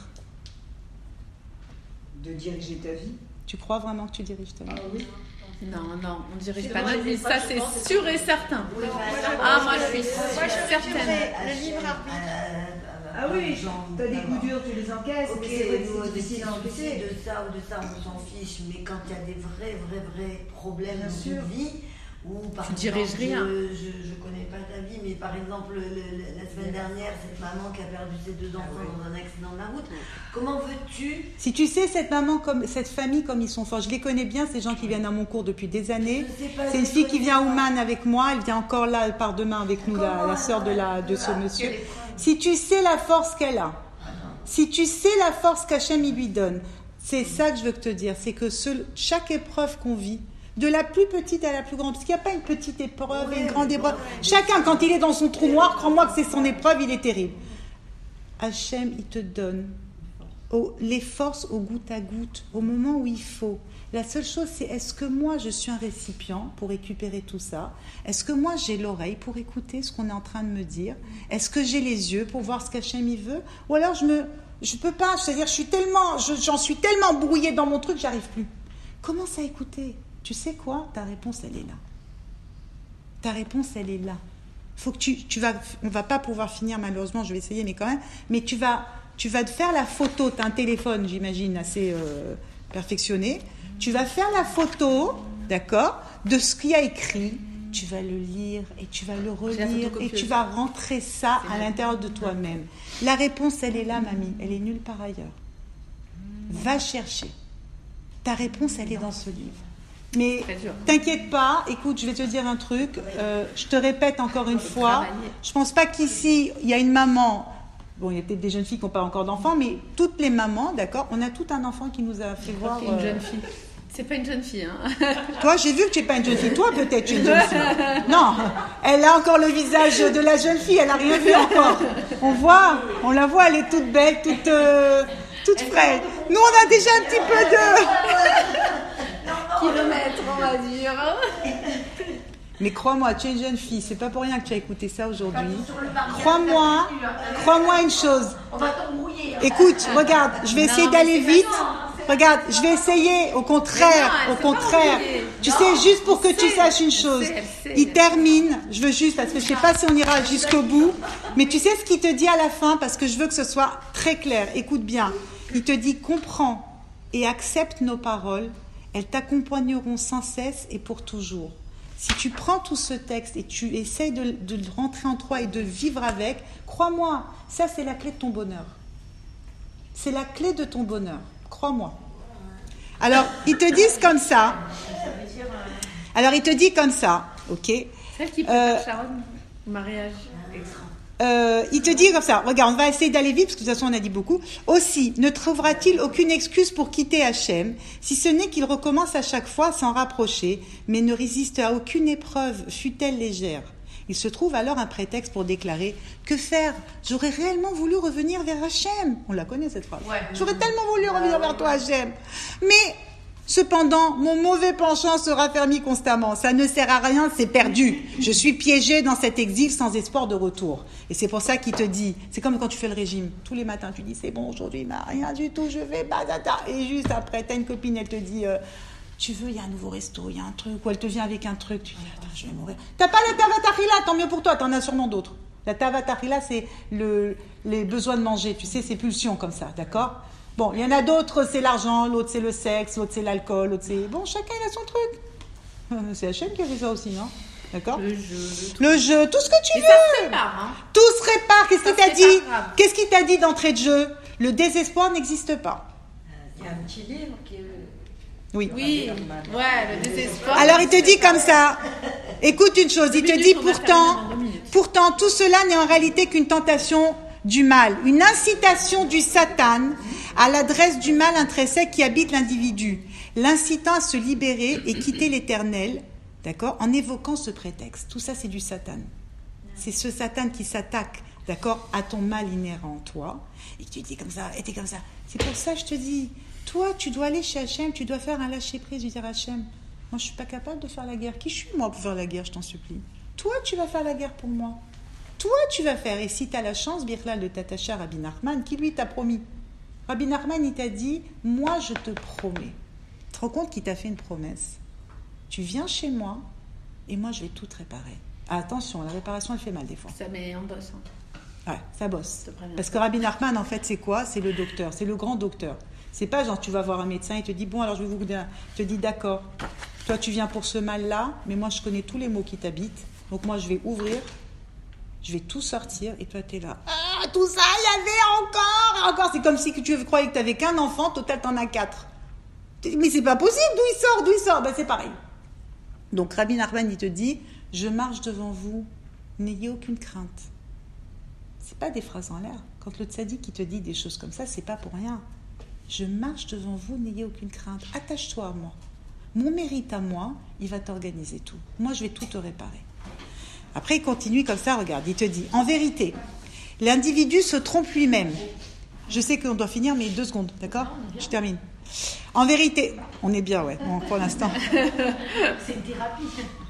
De diriger ta vie. Tu crois vraiment que tu diriges ta vie? Ah oui. Non, non, on dirige C'est pas moi, notre je vie, sais pas, ça je c'est pense que sûr c'est- et certain. Oui, bah, Ah, moi je suis Moi, je certaine. dirais le libre arbitre. Ah oui, t'as des coups durs, tu les encaisses, Ok, mais c'est vrai que nous, c'est difficile à de encaisser. de ça ou de ça, on s'en fiche, mais quand il y a des vrais, vrais, vrais problèmes Bien dans sûr. une vie, ou par Tu exemple, diriges rien. Je, je, je connais pas ta vie, mais par exemple, le- le- la semaine dernière, cette maman qui a perdu ses deux enfants Ah oui. dans un accident de la route, comment veux-tu Si tu sais, cette maman, comme cette famille, comme ils sont forts, je les connais bien, ces gens qui viennent à mon cours depuis des années. Je sais pas, C'est une je fille les qui vient à connais pas. Ouman avec moi, elle vient encore là, elle part demain avec nous, la, Comment la sœur de, la, de ce Ah, monsieur. quelle épreuve. Si tu sais la force qu'elle a, si tu sais la force qu'Hachem il lui donne, c'est ça que je veux te dire, c'est que ce- chaque épreuve qu'on vit, de la plus petite à la plus grande, parce qu'il n'y a pas une petite épreuve et une grande épreuve. Chacun, quand il est dans son trou noir, crois-moi que c'est son épreuve, il est terrible. Hachem, il te donne au- les forces au goutte à goutte, au moment où il faut. La seule chose, c'est est-ce que moi, je suis un récipient pour récupérer tout ça? Est-ce que moi, j'ai l'oreille pour écouter ce qu'on est en train de me dire? Est-ce que j'ai les yeux pour voir ce qu'Hachem il veut? Ou alors, je me, je peux pas, c'est-à-dire, je suis tellement, je- j'en suis tellement brouillée dans mon truc, j'arrive plus. Commence à écouter. Tu sais quoi? Ta réponse, elle est là. Ta réponse, elle est là. Faut que tu, tu vas, on va pas pouvoir finir malheureusement, je vais essayer, mais quand même. Mais tu vas, tu vas te faire la photo. Tu as un téléphone, j'imagine, assez euh, perfectionné. Tu vas faire la photo, d'accord, de ce qu'il y a écrit. Tu vas le lire et tu vas le J'ai la relire et photocopieuse. tu vas rentrer ça C'est à bien. l'intérieur de toi-même. La réponse, elle est là, mamie. Elle est nulle part ailleurs. Va chercher. Ta réponse, elle est dans ce livre. Mais Très dur. t'inquiète pas, écoute, je vais te dire un truc. euh, je te répète encore une fois. travailler. Je pense pas qu'ici, il y a une maman. Bon, il y a peut-être des jeunes filles qui n'ont pas encore d'enfants, mais toutes les mamans, d'accord, on a tout un enfant qui nous a fait voir. C'est une euh, jeune fille. C'est pas une jeune fille, hein. Toi, j'ai vu que tu n'es pas une jeune fille. Toi, peut-être, tu es une jeune fille. Non, elle a encore le visage de la jeune fille. Elle n'a rien vu encore. On voit, on la voit, elle est toute belle, toute, euh, toute fraîche. Nous, on a déjà un petit peu de... Kilomètres, on va dire. Mais crois-moi, tu es une jeune fille. C'est pas pour rien que tu as écouté ça aujourd'hui. Sur le barrière, Crois-moi, crois-moi une chose. on va t'embrouiller. hein. Écoute, regarde, je vais essayer Non, mais d'aller c'est vite. pas ça. Regarde, je vais essayer, au contraire, Mais non, elle au s'est pas contraire. embrouillée. Tu Non, sais, juste pour que elle tu sait, saches une elle chose. sait, elle sait. Il termine, je veux juste, parce que je sais pas si on ira jusqu'au bout, mais tu sais ce qu'il te dit à la fin, parce que je veux que ce soit très clair. Écoute bien. Il te dit, comprends et accepte nos paroles. Elles t'accompagneront sans cesse et pour toujours. Si tu prends tout ce texte et tu essayes de, de le rentrer en toi et de vivre avec, crois-moi, ça c'est la clé de ton bonheur. C'est la clé de ton bonheur, crois-moi. Alors, ils te disent comme ça. Alors, il te dit comme ça, ok. Celle qui Euh, prépare Sharon au mariage. Euh, il te dit comme ça, regarde, on va essayer d'aller vite, parce que de toute façon on a dit beaucoup. Aussi, ne trouvera-t-il aucune excuse pour quitter Hachem, si ce n'est qu'il recommence à chaque fois à s'en rapprocher, mais ne résiste à aucune épreuve, fût-elle légère. Il se trouve alors un prétexte pour déclarer « Que faire? J'aurais réellement voulu revenir vers Hachem. » On la connaît cette phrase. Ouais. J'aurais tellement voulu revenir vers toi Hachem. Mais cependant, mon mauvais penchant se raffermit constamment. Ça ne sert à rien, c'est perdu. Je suis piégé dans cet exil sans espoir de retour. Et c'est pour ça qu'il te dit, c'est comme quand tu fais le régime. Tous les matins, tu dis, c'est bon, aujourd'hui, il n'a rien du tout, je vais bazata. Et juste après, tu as une copine, elle te dit, euh, tu veux, il y a un nouveau resto, il y a un truc. Ou elle te vient avec un truc, tu dis, attends, je vais mourir. T'as pas la tavatachila, tant mieux pour toi, t'en as sûrement d'autres. La tavatachila, c'est le, les besoins de manger, tu sais, ces pulsions comme ça, d'accord? Bon, il y en a d'autres, c'est l'argent, l'autre c'est le sexe, l'autre c'est l'alcool, l'autre c'est... Bon, chacun il a son truc. C'est Hachem qui a fait ça aussi, non? D'accord? Le jeu. Le jeu, tout ce que tu Et veux. ça se prépare, hein. Tout se répare. Qu'est-ce Ça qu'il t'a se dit? prépare. Qu'est-ce qu'il t'a dit d'entrée de jeu? Le désespoir n'existe pas. Il y a un petit livre qui est. Oui. Oui, ouais, le désespoir. Alors il te dit comme ça. Écoute une chose, il Deux te minutes, dit on va pourtant, terminer dans deux minutes. pourtant tout cela n'est en réalité qu'une tentation du mal, une incitation du Satan à l'adresse du mal intrinsèque qui habite l'individu, l'incitant à se libérer et quitter l'éternel, d'accord, en évoquant ce prétexte. Tout ça, c'est du Satan. C'est ce Satan qui s'attaque, d'accord, à ton mal inhérent en toi, et tu dis comme ça, et t'es comme ça. C'est pour ça que je te dis, toi, tu dois aller chez Hachem, tu dois faire un lâcher-prise, lui dire Hachem, moi, je suis pas capable de faire la guerre. Qui je suis, moi, pour faire la guerre, je t'en supplie. Toi, tu vas faire la guerre pour moi. Toi, tu vas faire. Et si tu as la chance, Birlal de t'attacher à Rabbi Nachman, qui lui t'a promis. Rabbi Nachman, il t'a dit, moi, je te promets. Tu te rends compte qu'il t'a fait une promesse. Tu viens chez moi, et moi, je vais tout te réparer. Ah, attention, la réparation, elle fait mal des fois. Ça met en bosse. Hein. Ouais, ça bosse. Parce que Rabbi Nachman, en fait, c'est quoi? C'est le docteur, c'est le grand docteur. C'est pas genre, tu vas voir un médecin, il te dit, bon, alors je vais vous dire, je te dis, d'accord, toi, tu viens pour ce mal-là, mais moi, je connais tous les maux qui t'habitent, donc moi, je vais ouvrir, je vais tout sortir, et toi, tu es là. Ah, tout ça, il y avait encore, encore. C'est comme si tu croyais que tu n'avais qu'un enfant, total, tu en as quatre. Mais c'est pas possible, d'où il sort, d'où il sort? Ben, c'est pareil. Donc, Rabbi Nachman, il te dit, je marche devant vous, n'ayez aucune crainte. C'est pas des phrases en l'air. Quand le tzaddik qui te dit des choses comme ça, c'est pas pour rien. Je marche devant vous, n'ayez aucune crainte. Attache-toi à moi. Mon mérite à moi, il va t'organiser tout. Moi, je vais tout te réparer. Après, il continue comme ça, regarde, il te dit, en vérité, l'individu se trompe lui-même. Je sais qu'on doit finir, mais deux secondes, d'accord? Je termine. En vérité, on est bien, ouais, bon, pour l'instant. C'est une thérapie.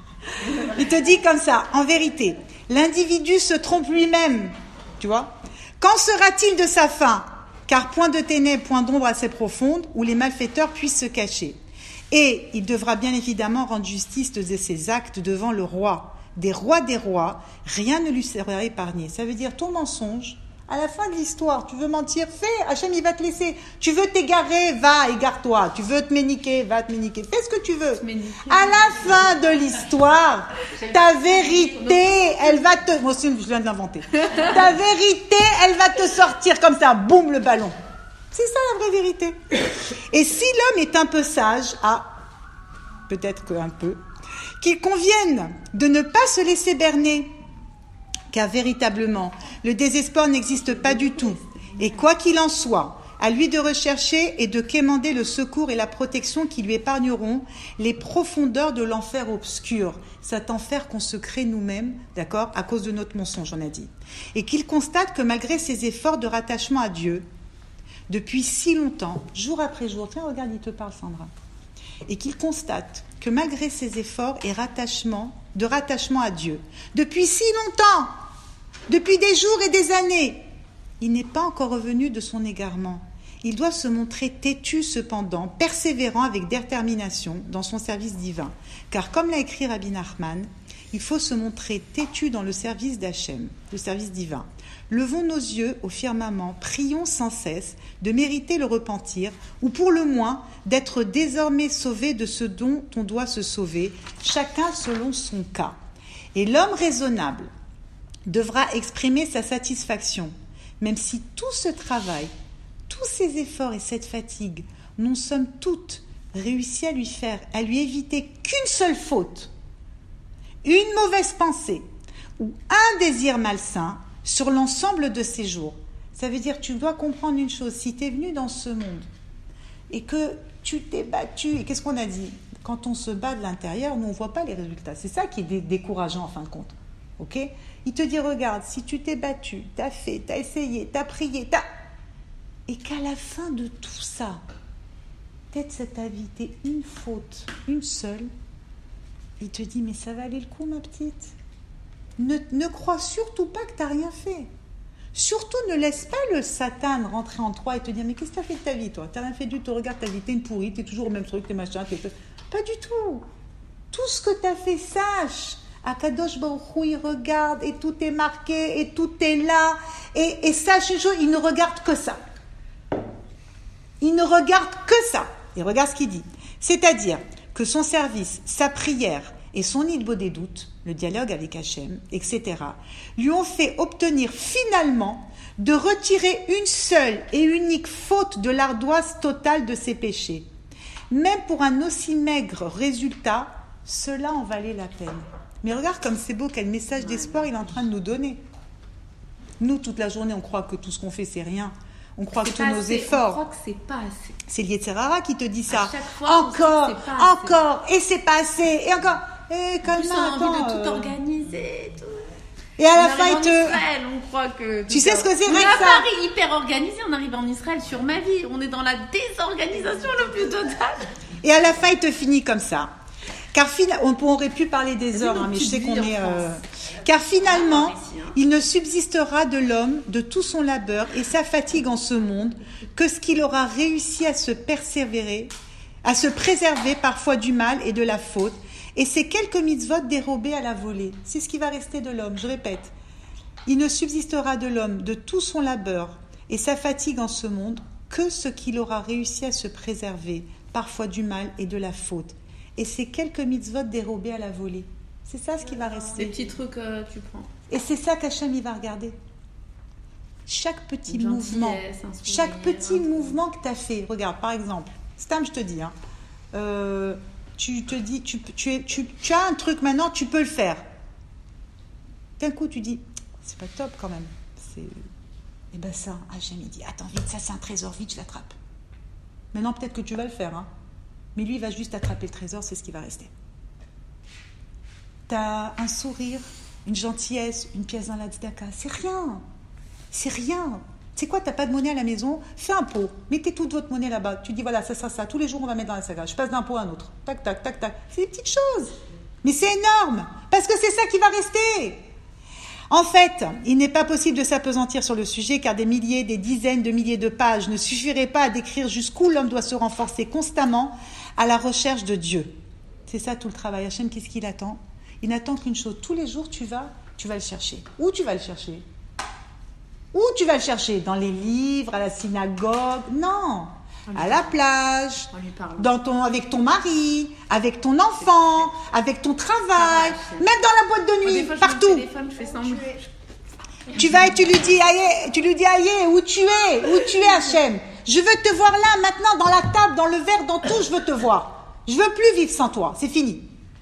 Il te dit comme ça, en vérité, l'individu se trompe lui-même, tu vois. Quand sera-t-il de sa fin? Car point de ténèbres, point d'ombre assez profonde, où les malfaiteurs puissent se cacher. Et il devra bien évidemment rendre justice de ses actes devant le roi. Des rois des rois, rien ne lui sera épargné. Ça veut dire ton mensonge, à la fin de l'histoire, tu veux mentir, fais, Hachem il va te laisser. Tu veux t'égarer, va, égare-toi. Tu veux te méniquer, va te méniquer. Fais ce que tu veux. À la fin de l'histoire, ta vérité, elle va te... Moi aussi, je viens de l'inventer. Ta vérité, elle va te sortir comme ça, boum, le ballon. C'est ça la vraie vérité. Et si l'homme est un peu sage, ah, peut-être qu'un peu, qu'il convienne de ne pas se laisser berner, car véritablement, le désespoir n'existe pas du tout. Et quoi qu'il en soit, à lui de rechercher et de quémander le secours et la protection qui lui épargneront les profondeurs de l'enfer obscur, cet enfer qu'on se crée nous-mêmes, d'accord, à cause de notre mensonge, on a dit. Et qu'il constate que malgré ses efforts de rattachement à Dieu, depuis si longtemps, jour après jour, tiens, regarde, il te parle, Sandra, et qu'il constate que malgré ses efforts et rattachement, de rattachement à Dieu, depuis si longtemps, depuis des jours et des années, il n'est pas encore revenu de son égarement. Il doit se montrer têtu cependant, persévérant avec détermination dans son service divin. Car comme l'a écrit Rabbi Nachman, il faut se montrer têtu dans le service d'Hachem, le service divin. Levons nos yeux au firmament, prions sans cesse de mériter le repentir, ou pour le moins d'être désormais sauvés de ce dont on doit se sauver, chacun selon son cas. Et l'homme raisonnable devra exprimer sa satisfaction, même si tout ce travail, tous ces efforts et cette fatigue n'ont somme toute réussi à lui faire, à lui éviter qu'une seule faute, une mauvaise pensée ou un désir malsain sur l'ensemble de ses jours. Ça veut dire que tu dois comprendre une chose, si tu es venu dans ce monde et que tu t'es battu, et qu'est-ce qu'on a dit? Quand on se bat de l'intérieur, nous on ne voit pas les résultats. C'est ça qui est dé- décourageant en fin de compte. Ok? Il te dit, regarde, si tu t'es battu, tu as fait, tu as essayé, tu as prié, t'as... et qu'à la fin de tout ça, peut-être ça t'a évité une faute, une seule, il te dit, mais ça va aller le coup, ma petite. Ne, ne crois surtout pas que tu n'as rien fait. Surtout, ne laisse pas le Satan rentrer en toi et te dire, mais qu'est-ce que tu as fait de ta vie, toi? Tu n'as rien fait du tout, regarde ta vie, tu es une pourrie, tu es toujours au même truc, tu es machin, t'es... Pas du tout. Tout ce que tu as fait, sache. Akadosh Baruch Hu, il regarde et tout est marqué et tout est là. Et, et sache une chose, il ne regarde que ça. Il ne regarde que ça. Et regarde ce qu'il dit. C'est-à-dire que son service, sa prière et son ilbo des doutes, le dialogue avec Hachem, et cetera, lui ont fait obtenir finalement de retirer une seule et unique faute de l'ardoise totale de ses péchés. Même pour un aussi maigre résultat, cela en valait la peine. Mais regarde comme c'est beau, quel message d'espoir il est en train de nous donner. Nous, toute la journée, on croit que tout ce qu'on fait, c'est rien. On croit C'est que tous pas nos assez, efforts. On croit que c'est pas assez. C'est le Yetzer Hara qui te dit ça. À chaque fois, on se dit encore, que c'est pas assez. encore, et c'est pas assez, et encore. Et En comme plus, on ça, a envie attends, de tout euh, organiser. Tout. Et à On la arrive fin, en il te. Israël, on croit que. Tu sais ce que c'est, On est rien à que ça. Paris, hyper organisé. On arrive en Israël sur ma vie. On est dans la désorganisation la plus totale. Et à la fin, il te finit comme ça. Car finalement, on aurait pu parler des Vas-y, heures, nos hein, mais je petites sais qu'on vies est. en euh, France. Car finalement, Ah, ici, hein. il ne subsistera de l'homme, de tout son labeur et sa fatigue en ce monde, que ce qu'il aura réussi à se persévérer, à se préserver parfois du mal et de la faute, et ces quelques mitzvot dérobés à la volée. C'est ce qui va rester de l'homme, je répète. Il ne subsistera de l'homme, de tout son labeur et sa fatigue en ce monde, que ce qu'il aura réussi à se préserver, parfois du mal et de la faute. Et ces quelques mitzvot dérobés à la volée. C'est ça ce qui va Des rester. petits trucs que tu prends. Et c'est ça qu'Hachem il va regarder. Chaque petit Une mouvement, gentillesse, un sourire, chaque petit un truc. mouvement que tu as fait. Regarde, par exemple, Stam, je te dis, hein, euh, tu te dis, tu, tu, es, tu, tu as un truc maintenant, tu peux le faire. D'un coup, tu dis, c'est pas top quand même. C'est... Et ben ça, Hachem il dit, attends vite, ça c'est un trésor, vite, je l'attrape. Maintenant, peut-être que tu vas le faire, hein. Mais lui, il va juste attraper le trésor, c'est ce qui va rester. Tu as un sourire, une gentillesse, une pièce dans la tzedaka, c'est rien. C'est rien. C'est quoi, tu n'as pas de monnaie à la maison? Fais un pot, mettez toute votre monnaie là-bas. Tu dis, voilà, ça, ça, ça. Tous les jours, on va mettre dans la saga. Je passe d'un pot à un autre. Tac, tac, tac, tac. C'est des petites choses. Mais c'est énorme, parce que c'est ça qui va rester. En fait, il n'est pas possible de s'appesantir sur le sujet, car des milliers, des dizaines de milliers de pages ne suffiraient pas à décrire jusqu'où l'homme doit se renforcer constamment à la recherche de Dieu. C'est ça tout le travail. Hachem, qu'est-ce qu'il attend? Il n'attend qu'une chose. Tous les jours, tu vas, tu vas le chercher. Où tu vas le chercher? Où tu vas le chercher? Dans les livres, à la synagogue? Non. À la plage, En lui parlant. dans ton, avec ton mari, avec ton enfant, avec ton travail, Travail. même dans la boîte de Moi, nuit, des fois, je partout. mets le téléphone, je fais semblant. Tu vas et tu lui dis, aïe, tu lui dis, aïe, où tu es, où tu es, Hachem. Je veux te voir là, maintenant, dans la table, dans le verre, dans tout, je veux te voir. Je veux plus vivre sans toi, c'est fini.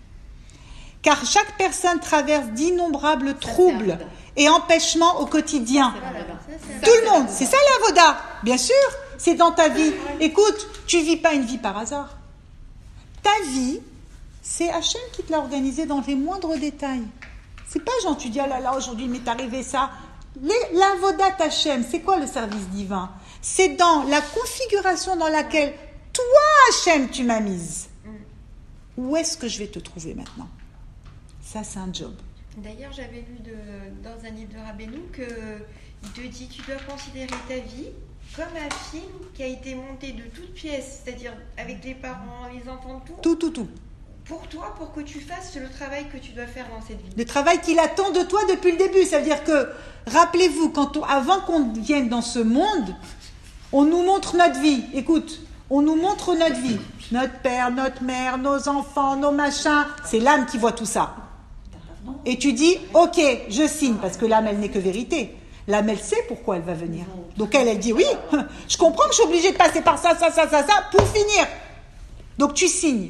Car chaque personne traverse d'innombrables troubles Avoda. et empêchements au quotidien. Voilà. Tout le monde, c'est ça l'avoda, bien sûr, c'est dans ta vie. Écoute, tu vis pas une vie par hasard. Ta vie, c'est Hachem qui te l'a organisée dans les moindres détails. C'est pas genre tu dis ah là là aujourd'hui il m'est arrivé ça. Les- L'avoda Hachem, c'est quoi le service divin? C'est dans la configuration dans laquelle toi Hachem tu m'as mise. Où est-ce que je vais te trouver maintenant? Ça c'est un job. D'ailleurs, j'avais lu de- dans un livre de Rabbeinu qu'il te dit tu dois considérer ta vie comme un film qui a été monté de toutes pièces, c'est-à-dire avec les parents, les enfants, tout, Tout, tout, tout. pour toi, pour que tu fasses le travail que tu dois faire dans cette vie. Le travail qu'il attend de toi depuis le début. Ça veut dire que, rappelez-vous, quand on- avant qu'on vienne dans ce monde, on nous montre notre vie. Écoute, on nous montre notre vie. Notre père, notre mère, nos enfants, nos machins. C'est l'âme qui voit tout ça. Et tu dis, ok, je signe, parce que l'âme, elle n'est que vérité. L'âme, elle sait pourquoi elle va venir. Donc elle, elle dit, oui, je comprends que je suis obligée de passer par ça, ça, ça, ça, ça, pour finir. Donc tu signes.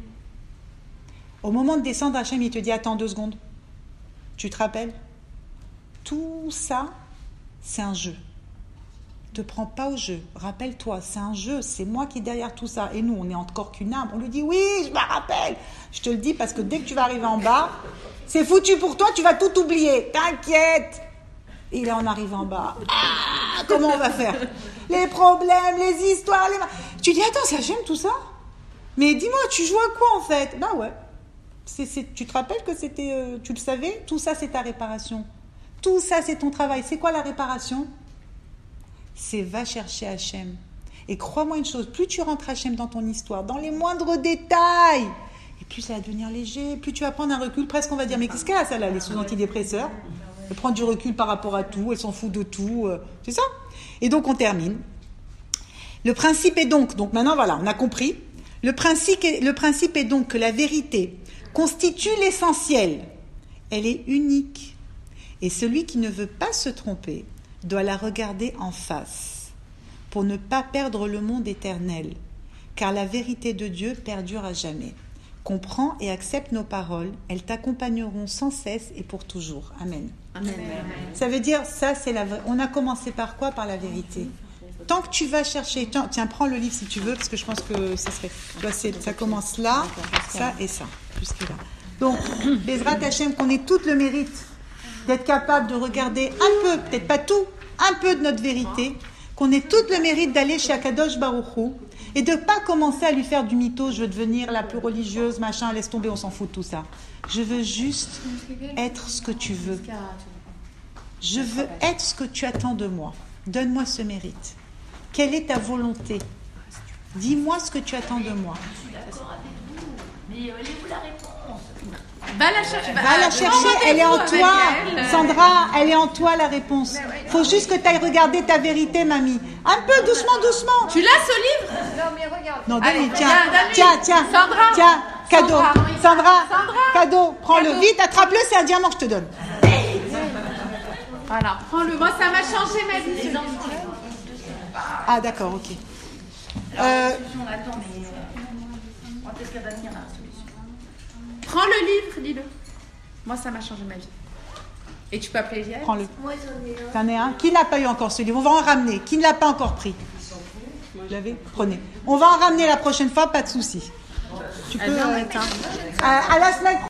Au moment de descendre, Hachem, il te dit, attends deux secondes. Tu te rappelles? Tout ça, c'est un jeu. Ne te prends pas au jeu. Rappelle-toi, c'est un jeu. C'est moi qui est derrière tout ça. Et nous, on est encore qu'une âme. On lui dit, oui, je me rappelle. Je te le dis parce que dès que tu vas arriver en bas, c'est foutu pour toi, tu vas tout oublier. T'inquiète. Et là, on arrive en bas. Ah, comment on va faire? Les problèmes, les histoires, les... Tu dis, attends, c'est Hachem tout ça? Mais dis-moi, tu joues à quoi en fait? Bah ouais. C'est, c'est, tu te rappelles que c'était, euh, tu le savais? Tout ça, c'est ta réparation. Tout ça, c'est ton travail. C'est quoi la réparation? C'est va chercher Hachem. Et crois-moi une chose, plus tu rentres Hachem dans ton histoire, dans les moindres détails, et plus ça va devenir léger, plus tu vas prendre un recul, presque on va dire, mais qu'est-ce qu'elle a celle-là, elle est sous antidépresseur? Elle prend du recul par rapport à tout, elle s'en fout de tout, euh, c'est ça? Et donc on termine. Le principe est donc, donc maintenant voilà, on a compris, le principe est, le principe est donc que la vérité constitue l'essentiel. Elle est unique. Et celui qui ne veut pas se tromper doit la regarder en face pour ne pas perdre le monde éternel, car la vérité de Dieu perdure à jamais. Comprends et accepte nos paroles, elles t'accompagneront sans cesse et pour toujours. Amen. Amen. Ça veut dire, ça c'est la vraie. On a commencé par quoi? Par la vérité. tant que tu vas chercher, tiens, tiens, prends le livre si tu veux, parce que je pense que ça serait, tu vois, c'est- ça commence là, ça et ça, jusque là. Donc, Bezrat Hachem, qu'on ait tout le mérite d'être capable de regarder un peu, peut-être pas tout, un peu de notre vérité, qu'on ait tout le mérite d'aller chez Akadosh Baruch Hu et de ne pas commencer à lui faire du mytho, je veux devenir la plus religieuse, machin, laisse tomber, on s'en fout de tout ça. Je veux juste être ce que tu veux. Je veux être ce que tu attends de moi. Donne-moi ce mérite. Quelle est ta volonté? Dis-moi ce que tu attends de moi. Je suis d'accord avec vous, mais elle est où la réponse? Va la chercher. Va la chercher, elle est en toi. Sandra, elle est en toi la réponse. Faut juste que tu ailles regarder ta vérité, mamie. Un peu, doucement, doucement. Tu l'as ce livre? Non, mais regarde. Non, Allez, donne-lui, tiens, viens, donne-lui. tiens, tiens, Sandra. tiens, cadeau. Sandra. Sandra, Sandra. cadeau, prends-le Cadeau. vite, attrape-le, c'est un diamant, je te donne. Voilà, prends-le. Moi, ça m'a changé ma vie. ce Les livre. enfants, les enfants, je sais pas. Ah, d'accord, ok. Alors, Euh, la solution, on attend, mais euh, quand est-ce qu'elle va venir, la solution? Prends le livre, dis-le. Moi, ça m'a changé ma vie. Et tu peux appeler Yael? Prends-le. Moi, j'en ai un. T'en as un? Qui n'a pas eu encore ce livre? On va en ramener. Qui ne l'a pas encore pris? Vous l'avez? Prenez. On va en ramener la prochaine fois, pas de souci. Tu peux. Elle vient euh, mettre un. à, à la semaine